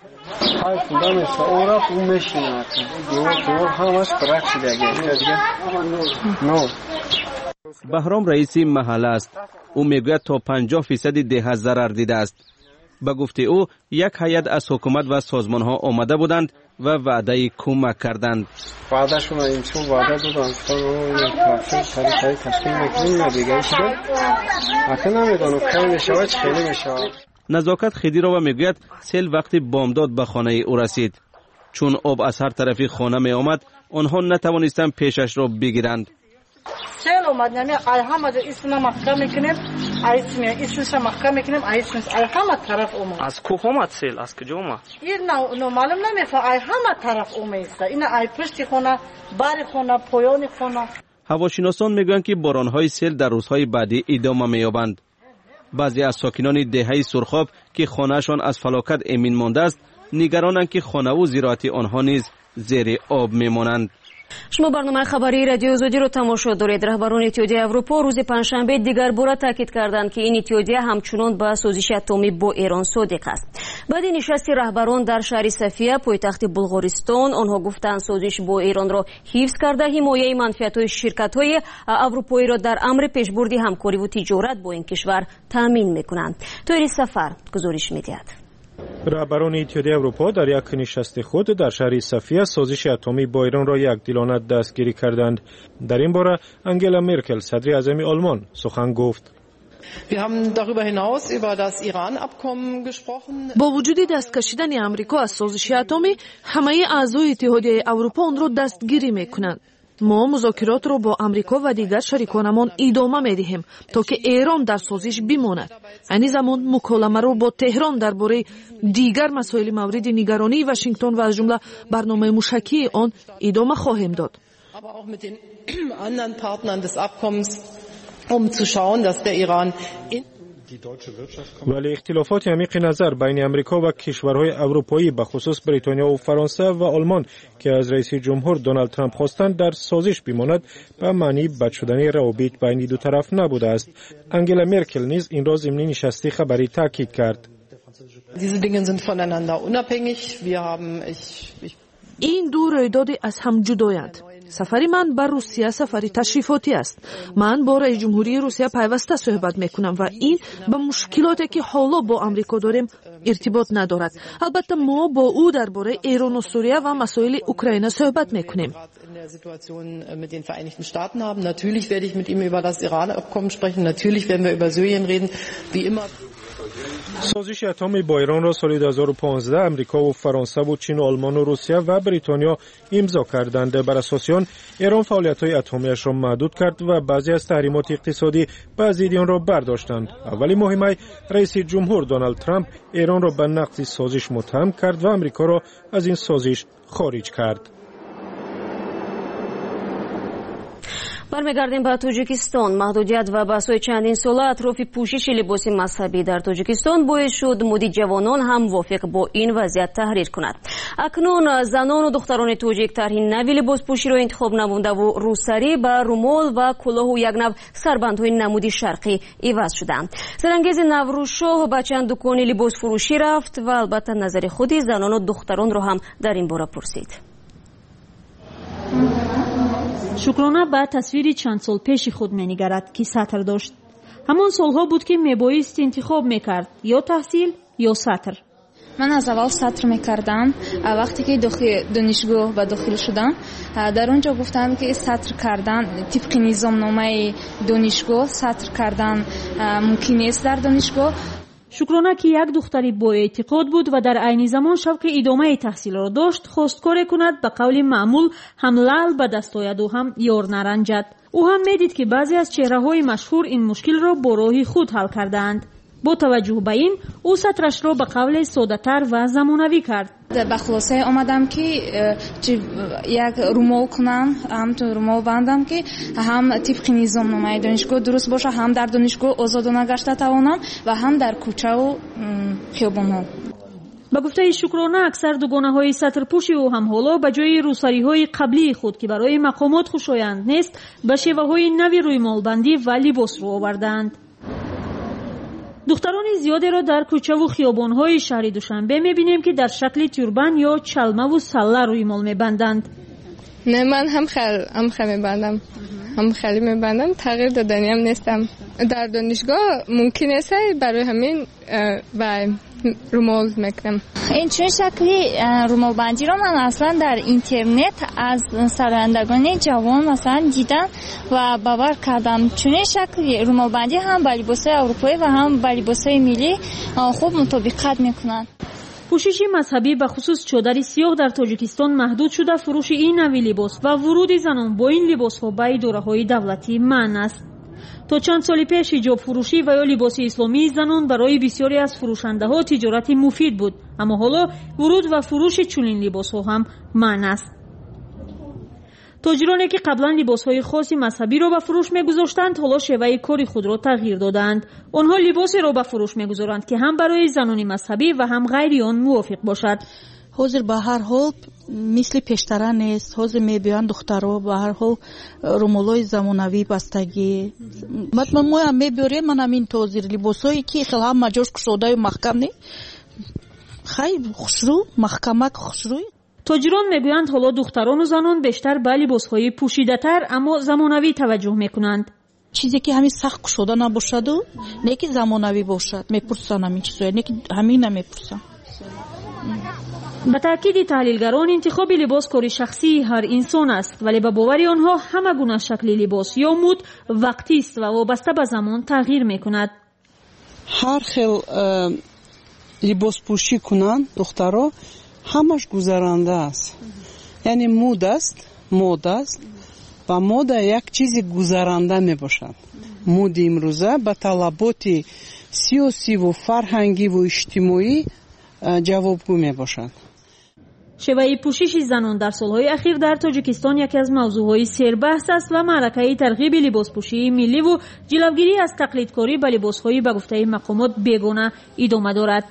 بهرام رئیس محله است. او میگوید تا پنجاه فیصد ده ضرر دیده است. به گفته او یک هیئت از حکومت و سازمان ها آمده بودند و وعده کمک کردند. وعده شون این چون وعده دادند تا تاکید طریقه تصمیم میگیریم دیگه شده. اصلا نمیدونم کی میشه چه خیلی میشه. نزاکت خدی را میگوید سیل وقتی بامداد به خانه او رسید. چون آب از هر طرفی خانه می آمد آنها نتوانستند پیشش را بگیرند. سیل اومد نمی ایهام از اسم محکم میکنیم اسم اسمش محکم میکنیم اسم ایهام طرف اومد. از کوه اومد سیل؟ از کجا اومد؟ این نو نو معلوم نمیفهم ایهام طرف اومد. این ای پشت خونه بار خونه پایان خونه. هواشناسان میگویند که بارانهای سیل در روزهای بعدی ادامه مییابند. بعضی از ساکنان دهه سرخاب که خانهشان از فلاکت امین مانده است نگرانند که خانه و زراعت آنها نیز زیر آب میمانند. شما برنامه خبری رادیو آزادی رو تماشا دارید. رهبران اتحادیه اروپا روز پنجشنبه دیگر بار تاکید کردند که این اتحادیه همچنان به سازش اتمی با ایران صادق است. بعد نشست رهبران در شهر صفیه پایتخت بلغارستان آنها گفتند سازش با ایران را حفظ کرده حمایت منفعت‌های شرکت‌های اروپایی را در امر پیشبرد همکاری و تجارت با این کشور تامین می‌کنند. طاهر سفر گزارش می‌دهد. رهبران اتحادیه اروپا در یک نشست خود در شهر صفیه سازش اتمی با ایران را یکدلانه دستگیری کردند. در این باره انگلا مرکل صدر اعظم آلمان سخن گفت. با وجود دست کشیدن امریکا از سازش اتمی همه اعضای اتحادیه اروپا آن را دستگیری می‌کنند. ما مذاکرات را با امریکا و دیگر شریکانمان ادامه می‌دهیم تا که ایران در سازش بماند. این زمان مکالمه را با تهران درباره دیگر مسائل مورد نگرانی واشنگتن و از جمله برنامه موشکی آن ادامه خواهیم داد. ولی اختلافات عمیق نظر بین امریکا و کشورهای اروپایی به خصوص بریتانیا و فرانسه و آلمان که از رئیس جمهور دونالد ترامپ خواستند در سازش بماند به معنی بد شدن روابط بین دو طرف نبوده است. انگلا مرکل نیز این را ضمن نشست خبری تاکید کرد. این دو رویداد از هم جدایند. سفری من بر روسیه سفری تشریفاتی است. من با رئیس جمهوری روسیه پیوسته صحبت میکنم و این با مشکلاتی که حالا با آمریکا داریم ارتباط ندارد. البته ما با او درباره ایران و سوریه و مسائل اوکراین صحبت میکنیم. Natürlich werde ich mit ihm über das Iran-Abkommen sprechen. Natürlich werden wir über Syrien reden. Wie immer. سازش اتمی با ایران را سال دو هزار و پانزده امریکا و فرانسه و چین و آلمان و روسیه و بریتانیا امضا کردند. بر اساس آن ایران فعالیت‌های اتمی‌اش را محدود کرد و بعضی از تحریمات اقتصادی به ضد آن را برداشتند. اولی ماه می رئیس جمهور دونالد ترامپ ایران را به نقض سازش متهم کرد و امریکا را از این سازش خارج کرد. برمیگردیم به تاجیکستان. محدودیت و بحث‌های چندین ساله اطراف پوشش لباس مذهبی در تاجیکستان باعث شد مدی جوانان هم موافق با این وضعیت تحریر کند. اکنون زنان و دختران تاجیک طرح نوی لباس پوشی را انتخاب نمونده و روسری به رومال و کلاه و یک نوع سربندهای نمودی شرقی عوض شدند. سرانگیز نوروز شاه به چند دکان لباس فروشی رفت و البته نظر خودی زنان و دختران را هم در این باره پرسید. شکرانه به تصویری چند سال پیش خود می‌نگرد که سطر داشت. ҳамон солҳо буд ки мебоист интихоб мекард ё таҳсил ё сатр. من از اول سطر میکردم. وقتی که داخل دانشگاه و داخل شدم در اونجا گفتم که سطر کردن طبق نظام نامه دانشگاه سطر کردن ممکن است در دانشگاه. شکرانه که یک دختری با اعتقاد بود و در عین زمان شوق ادامه تحصیل را داشت، خواست کار کند به قول معمول هم لعل به دست آید و هم یار نرنجد. او هم میدید که بعضی از چهره‌های مشهور این مشکل را با راه خود حل کردند. با توجه به این او سطرش را به قول ساده‌تر و زمانوی کرد. به خلاصه آمدم که یک رومال کنم، هم تو رومال بندم که هم طبق نظام نامه دانشگاه درست باشه، هم در دانشگاه آزادانه گشته توانم و هم در کوچه و خیابان‌ها. با گفته شکرانه اکثر دوگانه‌های سطرپوشی او هم حالا به جای روسری‌های قبلی خود که برای مقامات خوشایند نیست، به شیوه‌های نوی روی مالبندی و لباس رو آوردند. دختران زیادی را در کوچه و خیابان‌های شهر دوشنبه می‌بینیم که در شکل توربان یا چلمه و سله روی مال می‌بندند. نه، من هم خیلی هم خیلی می‌بندم. هم خیلی می‌بندم. تغییر دادنی هم نیستم. در دانشگاه ممکن است برای همین و رومال میکنم. این چون شکلی رومال بندی رو من اصلا در اینترنت از سرندگان جوان مثلا دیدم و باور کردم. چون شکلی رومال بندی هم با لباس اروپایی و هم با لباس ملی خوب مطابقت میکنن. پوشش مذهبی به خصوص چادر سیاه در تاجیکستان محدود شده. فروش این نوی لباس و ورود زنان با این لباس ها به اداره‌های دولتی منع است. تا چند سال پیش حجاب فروشی و یا لباس اسلامی زنان برای بسیاری از فروشنده ها تجارتی مفید بود، اما حالا ورود و فروش چنین لباس ها هم منع است. تاجرانی که قبلا لباس های خاصی مذهبی را به فروش می‌گذاشتند حالا شیوه کار خود را تغییر دادند. آنها لباسی را به فروش می‌گذارند که هم برای زنان مذهبی و هم غیر آن موافق باشد. حاضر به هر حال مثل پیشتره نیست. حاضر میبیان دخترها به هر حال رومالای زمانوی بستگی. مثلا ما هم میبیاریم من همین توزیر لباسایی که خیلی هم مجاش کشاده و محکم نی خیلی خوشرو محکمک خوشروی. تاجران میگویند حالا دختران و زنان بیشتر به لباسهای پوشیده تر اما زمانوی توجه میکنند. چیزی که همین سخت کشاده نباشد و نه که زمانوی باشد میپرسن همین چیزایی، نه که همین نمیپرسن. به تأکید تحلیلگران انتخاب لباس کاری شخصی هر انسان است، ولی به باور آنها همه گونه شکل لباس یا مد وقتی است و وابسته به زمان تغییر میکند. هر خیل لباس پوشی کنند دخترها همش گذرانده است، یعنی مد است، مد است و مد یک چیزی گذرانده میباشد. مد امروزه به طلبات سیاسی و فرهنگی و اجتماعی جوابگو میباشد. شیوه پوشش زنان در سالهای اخیر در تاجیکستان یکی از موضوعهای سربحث است و معرکه ترغیب لباسپوشی ملی و جلوگیری از تقلیدکاری به لباسهای به گفته مقامات بیگانه ادامه دارد.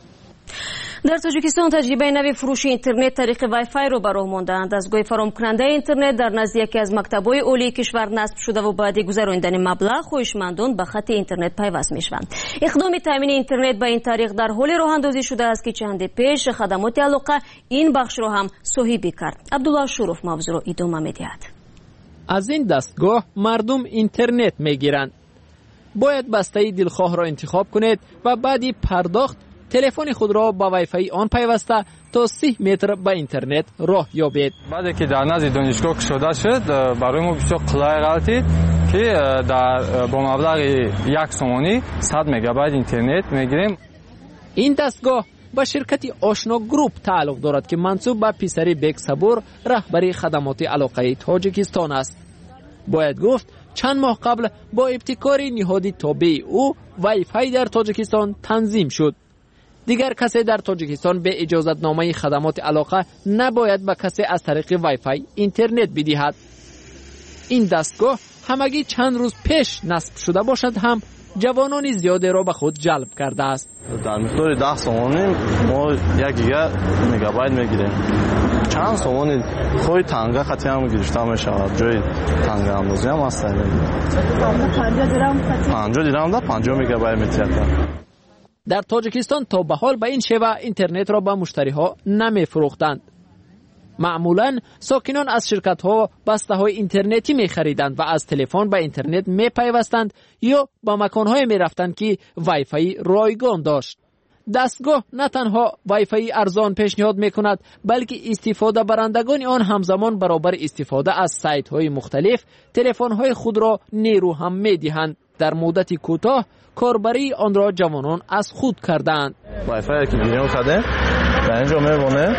در تاجیکستان تجربه نوی فروش اینترنت طریق وای فای رو به راه ماندند. دستگاه فراهم کننده اینترنت در نزد یکی از مکتب‌های عالی کشور نصب شده و بعد گذراندن مبلغ خواهشمندان به خط اینترنت پیوست میشوند. اقدام تامین اینترنت به این طریق در حال راه اندازی شده است که چند پیش خدمات علاقه این بخش را هم صاحبی کرد. عبدالله شروف موضوع را ادامه می‌دهد. از این دستگاه مردم اینترنت میگیرند. باید بسته دلخواه را انتخاب کنید و بعدی پرداخت تلفن خود را با وای فای آن پیوسته تا سی متر به اینترنت راه یابید. بعد که در نزد دانشگاه شده شد برای ما بسیار قلای غلطی که در با مبلغ یک سومانی صد مگابایت اینترنت میگیریم. این دستگاه با شرکت آشنا گروپ تعلق دارد که منسوب به پسری بیگ صبور رهبری خدمات علاقه تاجیکستان است. باید گفت چند ماه قبل با ابتکار نهادی تابع او وای فای در تاجیکستان تنظیم شد. دیگر کسی در تاجیکستان به اجازت نامه خدمات علاقه نباید به کسی از طریق وای فای اینترنت بدهد. این دستگاه همگی چند روز پیش نصب شده باشد هم جوانان زیادی را به خود جلب کرده است. در مقدار ده سومانی ما یک گیگا مگابایت میگیریم. چند سومانی خود تنگه خطی هم گرفته میشود. جای تنگه اندازی هم هست. پنجاه درهم در پنجاه مگابایت میترد. در تاجیکستان تا به حال به این شیوه اینترنت را به مشتری ها نمی فروختند. معمولاً ساکنان از شرکت‌ها بسته‌های اینترنتی می‌خریدند و از تلفن به اینترنت می‌پیوستند یا به مکان‌های می‌رفتند که وایفای رایگان داشت. دستگاه نه تنها وایفای ارزان پیشنهاد می‌کند بلکه استفاده برندگان آن همزمان برابر استفاده از سایت‌های مختلف تلفن‌های خود را نیرو هم می‌دهند. در مدت کوتاه کاربری آن را جوانان از خود کردند. وایفای که گیریم کرده در اینجا می‌مونه.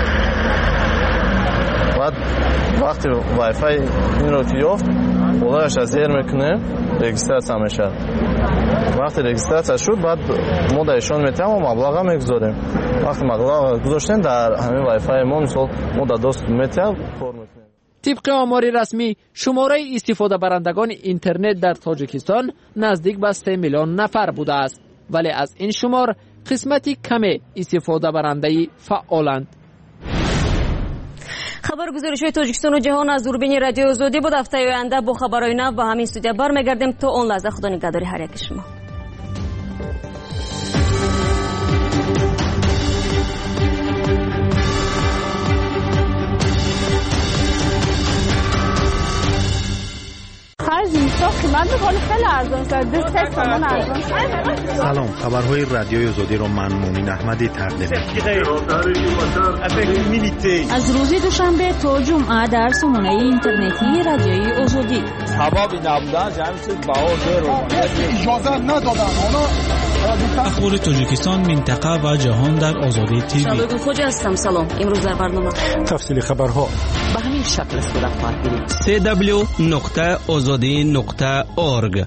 بعد وقتی وایفای این رو که یافت خودش از زیر میکنه رجیستراسیون میشه. وقتی رجیستراسیون شد بعد ما دایشون میتیم و مبلغ میگذاریم. وقتی مبلغ گذاشتیم در همین وایفای ما مثلا ما در دوست میتیم کار میکنیم. طبق آمار رسمی شماره استفاده برندگان اینترنت در تاجیکستان نزدیک به سه میلیون نفر بوده است، ولی از این شمار قسمتی کم استفاده برنده فعالند. خبر گزارش های تاجیکستان و جهان از دوربین رادیو آزادی بود. هفته آینده با خبرهای نو با همین استودیو برمیگردیم. تا اون لحظه خدا نگهداری هر یک شما. سلام، خبرهای رادیوی آزادی رو من مومن احمدی تقدیم از روز دوشنبه تا جمعه در سامانه اینترنتی رادیوی آزادی. حبابی نبودن جمعیت بهار رو اجازه ندادن. اخبار تاجیکستان، منطقه و جهان در آزادی تیوی. شادو خوجا هستم. سلام. امروز در برنامه تفصیل خبرها به همین شکل صورت خواهد گرفت. سی دبلیو نقطه آزادی نقطه اورگ.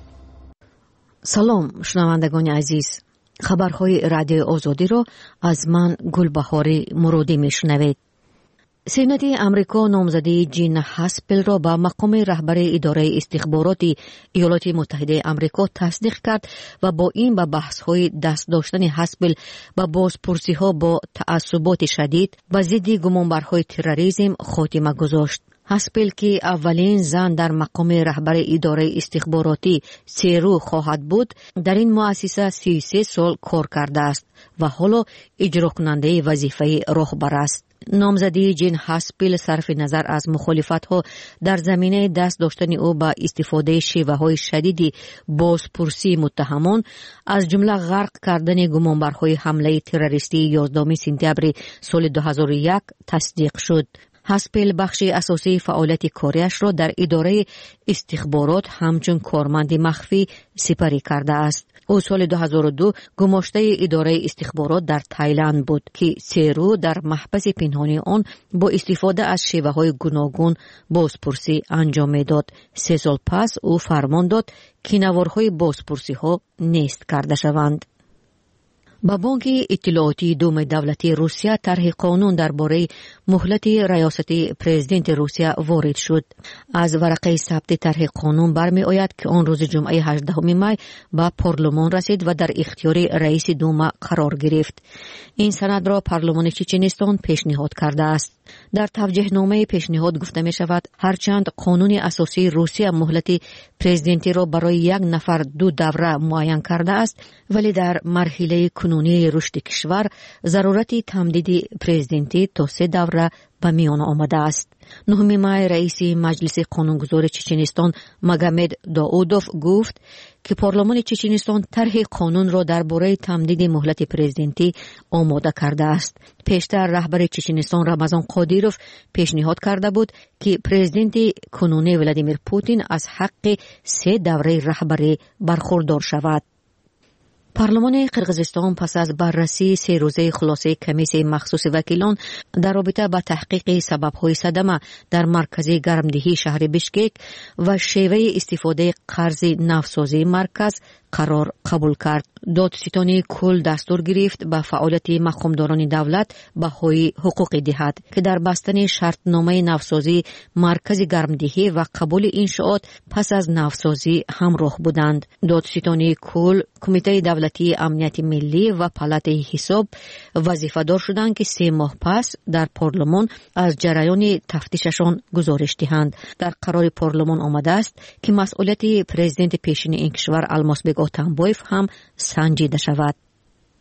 سلام شنوندگان عزیز، خبرهای رادیو آزادی را از من گلبهاری مرودی میشنوید. سینات امریکا نامزدی جین هاسپل را به مقام رهبر اداره استخباراتی ایالات متحده امریکا تصدیق کرد و با این به بحث‌های دست داشتن هاسپل و بازپرسی‌ها با تعصبات شدید و ضد گمانبرهای تروریسم خاتمه گذاشت. هاسپل که اولین زن در مقام رهبر اداره استخباراتی سیرو خواهد بود، در این مؤسسه سی و سه سال کار کرده است و حالا اجرا کننده وظیفه راهبر است. نامزدی جین هاسپل صرف نظر از مخالفت‌ها در زمینه دست داشتن او با استفاده شیوه‌های شدید بازپرسی متهمان، از جمله غرق کردن گمانبرهای حمله تروریستی یازدهم سپتامبر سال دو هزار و یک تصدیق شد. هاسپل بخش اساسی فعالیت کاریش را در اداره استخبارات همچون کارمند مخفی سپری کرده است. او سال دو هزار و دو گماشته اداره استخبارات در تایلند بود که سیرو در محبس پنهانی آن با استفاده از شیوه‌های گوناگون بازپرسی انجام می‌داد. سه سال پس او فرمان داد که نوارهای بازپرسی‌ها نیست کرده شوند. با بانک اطلاعاتی دوم دولتی روسیه طرح قانون درباره مهلت ریاست پرزیدنت روسیه وارد شد. از ورقه ثبت طرح قانون برمی آید که آن روز جمعه هجدهم می به پارلمان رسید و در اختیار رئیس دوم قرار گرفت. این سند را پارلمان چچنستان پیشنهاد کرده است. در توجیهنامه پیشنهاد گفته می شود هرچند قانون اساسی روسیه مهلت پرزیدنتی را برای یک نفر دو دوره معین کرده است، ولی در مرحله کنونی رشد کشور ضرورت تمدید پرزیدنتی تا سه دوره به میان آمده است. نهم می رئیس مجلس قانونگذار چچنستان مگامد داودوف گفت که پارلمان چچنستان طرح قانون را درباره تمدید مهلت پرزیدنتی آماده کرده است. پیشتر رهبر چچنستان رمضان قادیروف پیشنهاد کرده بود که پرزیدنت کنونی ولادیمیر پوتین از حق سه دوره رهبری برخوردار شود. پارلمان قرقیزستان پس از بررسی سه روزه خلاصه کمیسیون مخصوص وکیلان در رابطه با تحقیق سبب‌های صدمه در مرکز گرمدهی شهر بشکک و شیوه استفاده قرض نفتسازی مرکز قرار قبول کرد. دادستانی کل دستور گرفت به فعالیت مقامداران دولت بهای حقوق دهد که در بستن شرطنامه نفتسازی مرکز گرمدهی و قبول انشاءات پس از نفتسازی همراه بودند. دادستانی کل، کمیته دولتی امنیت ملی و پالات حساب وظیفه دار شدند که سه ماه پس در پارلمان از جریان تفتیششان گزارش دهند. در قرار پارلمان آمده است که مسئولیت پرزیدنت پیشین این کشور الماس بیگ آتنبایف هم سنجیده شود.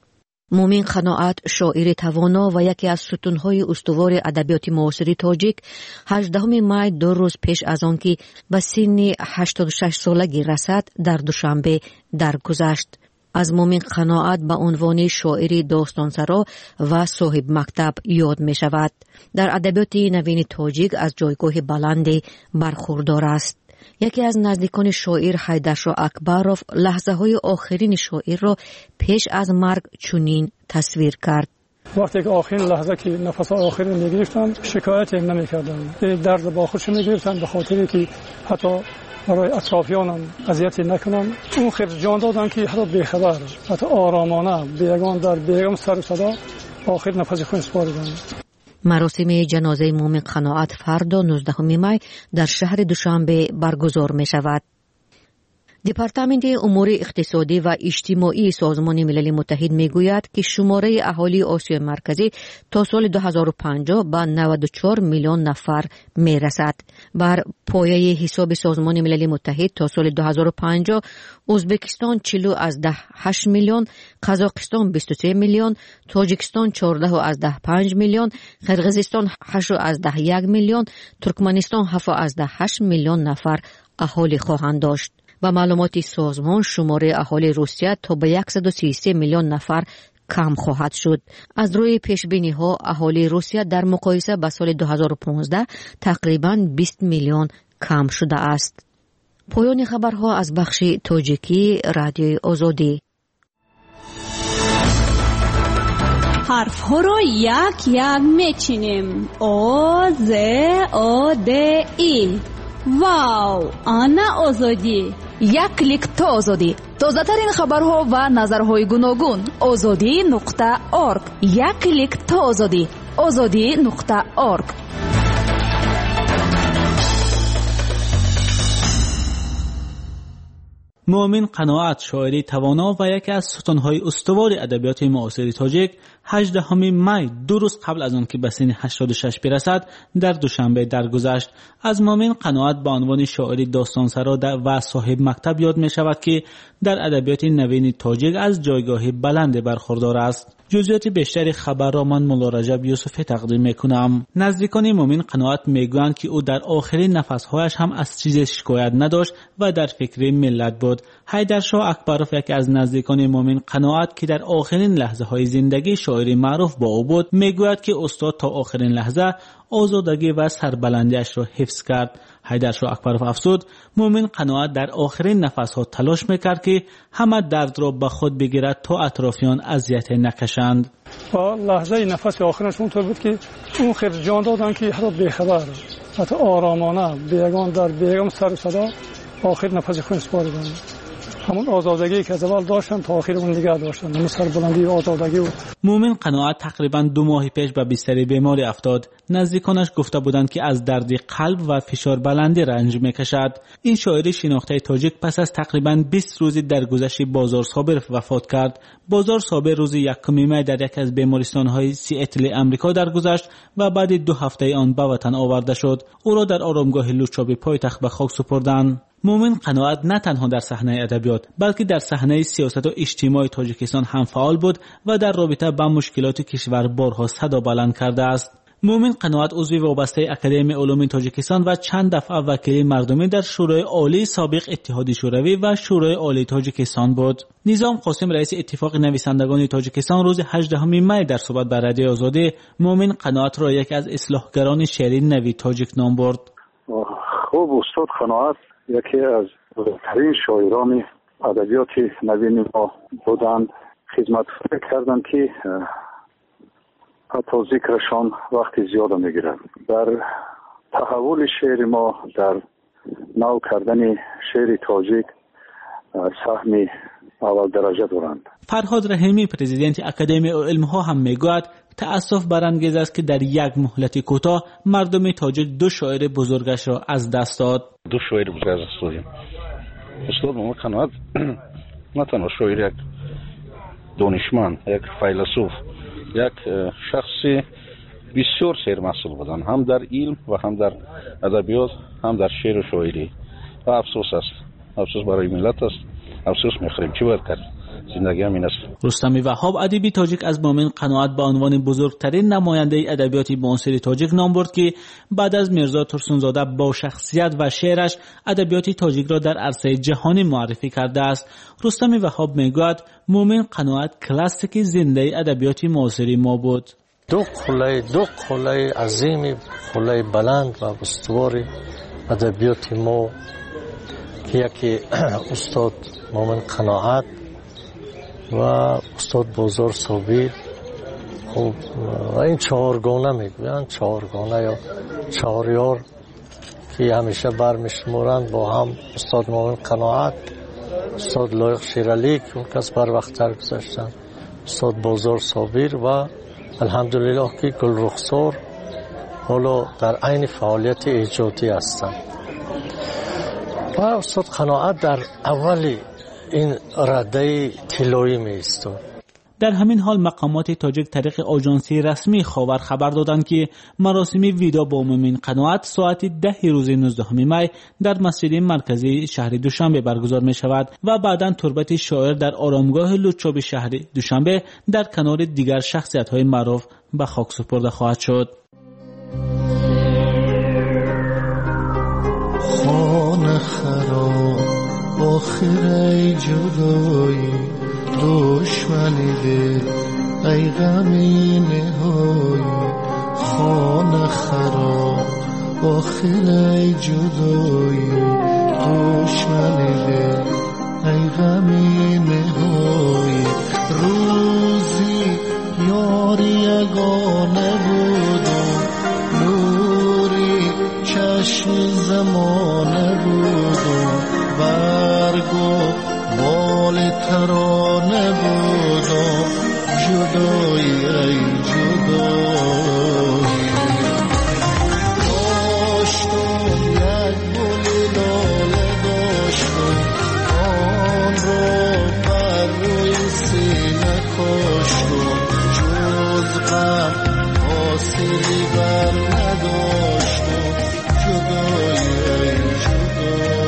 مومن قناعت شاعر توانا و یکی از ستونهای استوار ادبیات معاصر تاجیک هجدهم می دو روز پیش از آن که به سن هشتاد و شش سالگی رسد در دوشنبه درگذشت. از مومن قناعت به عنوان شاعر داستانسرا و صاحب مکتب یاد می شود. در ادبیات نوین تاجیک از جایگاه بلندی برخوردار است. یکی از نزدیکان شاعر حیدرشاه اکبروف لحظه های آخرین شاعر را پیش از مرگ چنین تصویر کرد. وقتی که آخرین لحظه که نفس آخری میگرفتم شکایتی نمیکردم. درد با خودش میگرفتم به خاطری که حتی برای اطرافیانم اذیتی نکنم. اون خیر جان دادن که حتی بیخبر، حتی آرامانه، بیگان در بیگم سر صدا آخر نفس خود سپاردم. مراسم جنازه مومن قناعت فردا نوزدهم می در شهر دوشنبه برگزار می شود. دپارتمنت امور اقتصادی و اجتماعی سازمان ملل متحد می گوید که شماره اهالی آسیای مرکزی تا سال دو هزار و پنجاه به نود و چهار میلیون نفر می رسد. بر پایه حساب سازمان ملل متحد تا سال دو هزار و پنجاه ازبکستان چهل از ده هشت میلیون، قزاقستان بیست و سه میلیون، تاجیکستان چهارده از ده پنج میلیون، قرقیزستان هشت از ده یک میلیون، ترکمنستان هفت از ده هشت میلیون نفر اهالی خواهند داشت. و معلومات سازمان شماره اهالی روسیه تا به صد و سی و سه میلیون نفر کم خواهد شد. از روی پیشبینی ها اهالی روسیه در مقایسه با سال دو هزار و پانزده تقریباً بیست میلیون کم شده است. پایان خبرها از بخش تاجیکی رادیوی آزادی. حرف ها را یک یک میچینیم. آ ز آ د ای. واو، آنا آزادی. یک کلیک تا آزادی. تازه ترین خبرها و نظرهای گوناگون. آزادی نقطه ارگ. یک کلیک تا آزادی. آزادی نقطه ارگ. مومن قناعت شاعری توانا و یکی از ستونهای استوار ادبیات معاصر تاجیک هجدهم می دو روز قبل از آن که به سن هشتاد و شش برسد در دوشنبه درگذشت. از مومن قناعت به عنوان شاعر داستانسرا و صاحب مکتب یاد می شود که در ادبیات نوین تاجیک از جایگاه بلند برخوردار است. جزئیات بیشتری خبر را من مولا رجب یوسفی تقدیم می کنم. نزدیکان مومن قناعت می گویند که او در آخرین نفسهایش هم از چیزی شکایت نداشت و در فکر ملت بود. حیدرشاه اکبروف یکی از نزدیکان مومن قناعت که در آخرین لحظه های زندگی شاعر معروف با او بود می گوید که استاد تا آخرین لحظه آزادگی و سربلندیش را حفظ کرد. حیدرشاه اکبروف افزود مومن قناعت در آخرین نفسها تلاش میکرد که همه درد را به خود بگیرد تا اطرافیان اذیت نکشند. با لحظه نفس آخرش اونطور بود که اون خیر جان دادن که حتی بیخبر، حتی آرامانه، بیگان در بیگم سر صدا آخر نفس خود سپاردن. همون آزادگی که از اول داشتن تا آخر اون نگه داشتن، همون سربلندی و آزادگی بود. مومن قناعت تقریبا دو ماه پیش به بستر بیماری افتاد. نزدیکانش گفته بودند که از درد قلب و فشار بلندی رنج میکشد. این شاعر شناخته تاجیک پس از تقریبا بیست روز درگذشت بازار صابر وفات کرد. بازار صابر روز یکم می در یک از بیمارستان‌های سیاتل آمریکا درگذشت و بعد دو هفته آن به وطن آورده شد. او را در آرامگاه لوچاب پایتخت به خاک سپردند. مومن قناعت نه تنها در صحنه ادبیات بلکه در صحنه سیاست و اجتماع تاجیکستان هم فعال بود و در رابطه با مشکلات کشور بارها صدا بلند کرده است. مومن قناعت عضو وابسته اکادمی علوم تاجیکستان و چند دفعه وکیل مردمی در شورای عالی سابق اتحاد شوروی و شورای عالی تاجیکستان بود. نظام قاسم رئیس اتفاق نویسندگان تاجیکستان روز هجدهم می در صحبت با رادیو آزادی مومن قناعت را یکی از اصلاحگران شعری نوی تاجیک نام برد. خوب استاد قناعت یکی از بزرگترین شاعران ادبیات نوین ما بودند. خدمت کردند که حتی ذکرشان وقتی زیاد میگیرد. در تحول شعر ما در نو کردن شعر تاجیک سهم اول درجه دارند. فرهاد رحیمی پرزیدنت اکادمی علم‌ها هم میگوید تأسف برانگیز است که در یک مهلت کوتاه مردم تاجیک دو شاعر بزرگش را از دست داد. دو شاعر بزرگ از دست دادیم. استاد مومن قناعت نه تنها شاعر، یک دانشمند، یک فیلسوف، یک شخصی بسیار سرمسئول بودند، هم در علم و هم در ادبیات، هم در شعر و شاعری. و افسوس است، افسوس برای ملت است، افسوس می‌خوریم. چی باید کرد؟ زندگی هم این است. رستم وهاب ادیب تاجیک از مومن قناعت به عنوان بزرگترین نماینده ادبیات معاصر تاجیک نام برد که بعد از میرزا ترسونزاده با شخصیت و شعرش ادبیات تاجیک را در عرصه جهانی معرفی کرده است. رستم وهاب میگوید مومن قناعت کلاسیک زنده ادبیات معاصر ما بود. دو قله دو قله عظیم، قله بلند و استوار ادبیات ما که یکی استاد مومن قناعت و استاد بزرگ صابر، خب این چهارگانه میگویند، چهارگانه یا چهاریار که همیشه برمیشمورند با هم، استاد مومن قناعت، استاد لایق شیرالی که اون کس بر وقتتر گذاشتند، استاد بزرگ صابر و الحمدلله که گل رخسار حالا در عین فعالیت ایجادی هستند. و استاد قناعت در اولی این رده طلایی می ایستاد. در همین حال مقامات تاجیک طریق آژانسی رسمی خاور خبر دادند که مراسم ویدا با مومن قناعت ساعت ده روز نوزدهم می در مسجد مرکزی شهر دوشنبه برگزار می شود و بعداً تربت شاعر در آرامگاه لوچوب شهر دوشنبه در کنار دیگر شخصیت های معروف به خاک سپرده خواهد شد. خانه خراب آخر ای جدایی، دشمنی دل ای غمی نهایی. خانه خراب آخر ای جدایی، دشمنی دل ای غمی نهایی. روزی یاری یگانه بودم، نوری چشم زمانه بودم، برگو بال ترانه بودم، جدایی ای جدایی. داشتم یک گل لاله داشتم، آن را بر روی سینه کاشتم، جز غم حاصلی بر نداشتم، جدایی ای جدایی.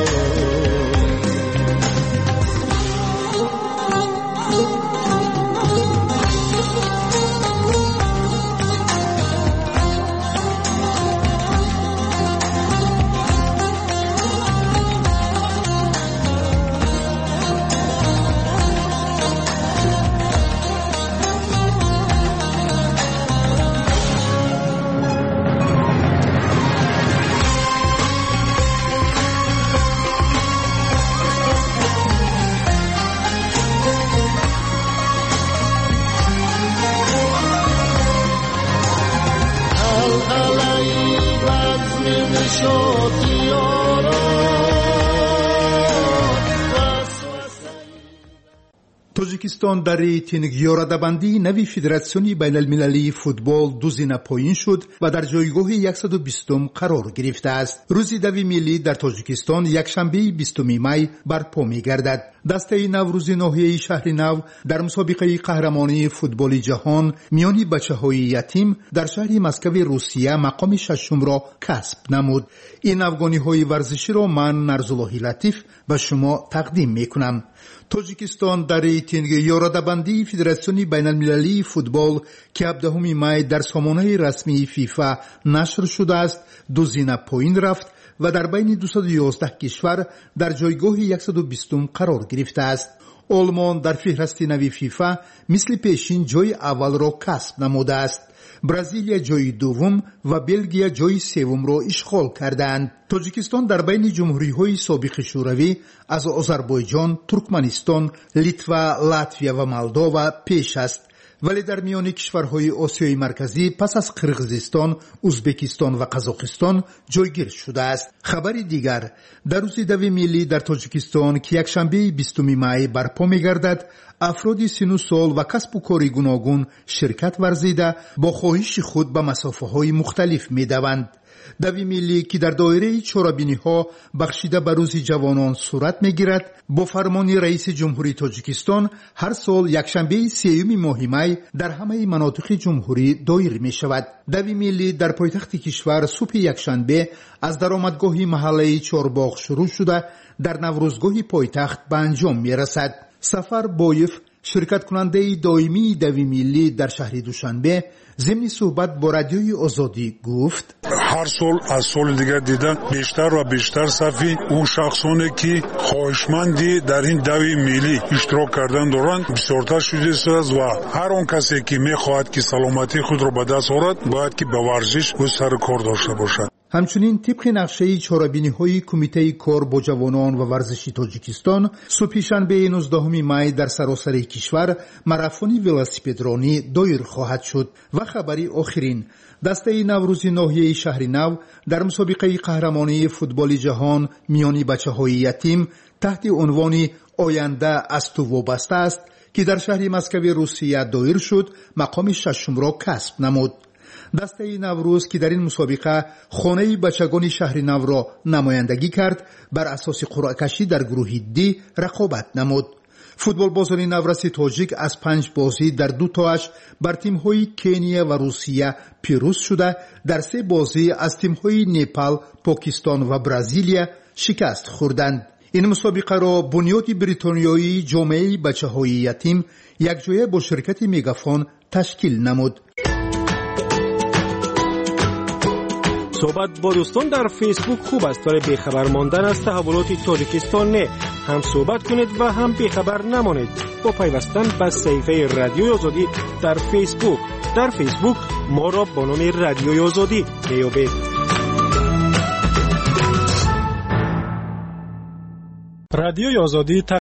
توجیکستان در ریتینگ یورادابندی نوی فدراسیونی بین المللی فوتبال دو زینه پایین شد و در جایگاه صد و بیست قرار گرفته است. روز دوی ملی در تاجیکستان یکشنبه بیستم می برپا می‌گردد. دسته نوروز ناحیه شهر نو در مسابقه قهرمانی فوتبال جهان میان بچه‌های یتیم در شهر مسکو روسیه مقام ششم را کسب نمود. این افغانی‌های ورزشی را من نرزالله لطیف به شما تقدیم می‌کنم. توجیکستان در ریتینگ یورادابندی فدراسیون بین المللی فوتبال که هفدهم می در سامانه رسمی فیفا نشر شده است دو زینه پایین رفت و در بین دویست و یازده کشور در جایگاه صد و بیست قرار گرفته است. آلمان در فهرست نوی فیفا مثل پیشین جای اول را کسب نموده است. برزیلیا جای دوم و بلژیک جای سوم را اشغال کردند. تاجیکستان در بین جمهوری‌های سابق شوروی از آذربایجان، ترکمنستان، لیتوا، لاتویا و مولداوا پیش است. ولی در میان کشورهای آسیای مرکزی پس از قرقیزستان، ازبکستان و قزاقستان جایگیر شده است. خبر دیگر در روز دوی ملی در تاجیکستان که یکشنبه بیستم می برپا می‌گردد، افرادی سن سال و کسب و کار گوناگون شرکت ورزیده با خواهش خود به مسافه‌های مختلف می‌دوند. دوی ملی که در دایره چارابینی‌ها بخشیده به روز جوانان صورت می‌گیرد، با فرمان رئیس جمهوری تاجیکستان هر سال یکشنبه سیوم ماه می در همه مناطق جمهوری دایر می‌شود. دوی ملی در پایتخت کشور صبح یکشنبه از درآمدگاه محله چهارباغ شروع شده در نوروزگاه پایتخت به انجام می‌رسد. سفر بایف شرکت کننده دائمی دوی ملی در شهر دوشنبه ضمن صحبت با رادیوی آزادی گفت هر سال از سال دیگر دیده بیشتر و بیشتر صفی اون شخصانی که خواهشمندی در این دوی ملی اشتراک کردن دارند بسیارتر شده است و هر اون کسی که میخواهد که سلامتی خود را به دست آورد باید که به ورزش و سر کار داشته باشد. همچنین طبق نقشه چهاربینی‌های کمیته کار با جوانان و ورزشی تاجیکستان صبح شنبه نوزدهم می در سراسر کشور ماراتون ولاسیپدرانی دایر خواهد شد. و خبری آخرین دسته نوروزی ناحیه شهر نو در مسابقه قهرمانی فوتبال جهان میان بچه‌های یتیم تحت عنوان آینده از تو وابسته است که در شهر مسکو روسیه دایر شد مقام ششم را کسب نمود. دسته نوروز که در این مسابقه خانه بچگان شهر نو را نمایندگی کرد بر اساس قرعه کشی در گروه دی رقابت نمود. فوتبال بازان نورس تاجیک از پنج بازی در دو تاش بر تیم‌های کنیا و روسیه پیروز شده در سه بازی از تیم‌های نپال، پاکستان و برزیلیا شکست خوردند. این مسابقه را بنیاد بریتانیایی جامعه بچه‌های یتیم یک جایه با شرکت میگافون تشکیل نمود. صحبت با دوستان در فیسبوک خوب است برای بیخبر ماندن از تحولات تاجیکستان نه هم صحبت کنید و هم بیخبر نمانید با پیوستن به صفحه رادیوی آزادی در فیسبوک. در فیسبوک ما را با نام رادیوی آزادی میابید. رادیوی آزادی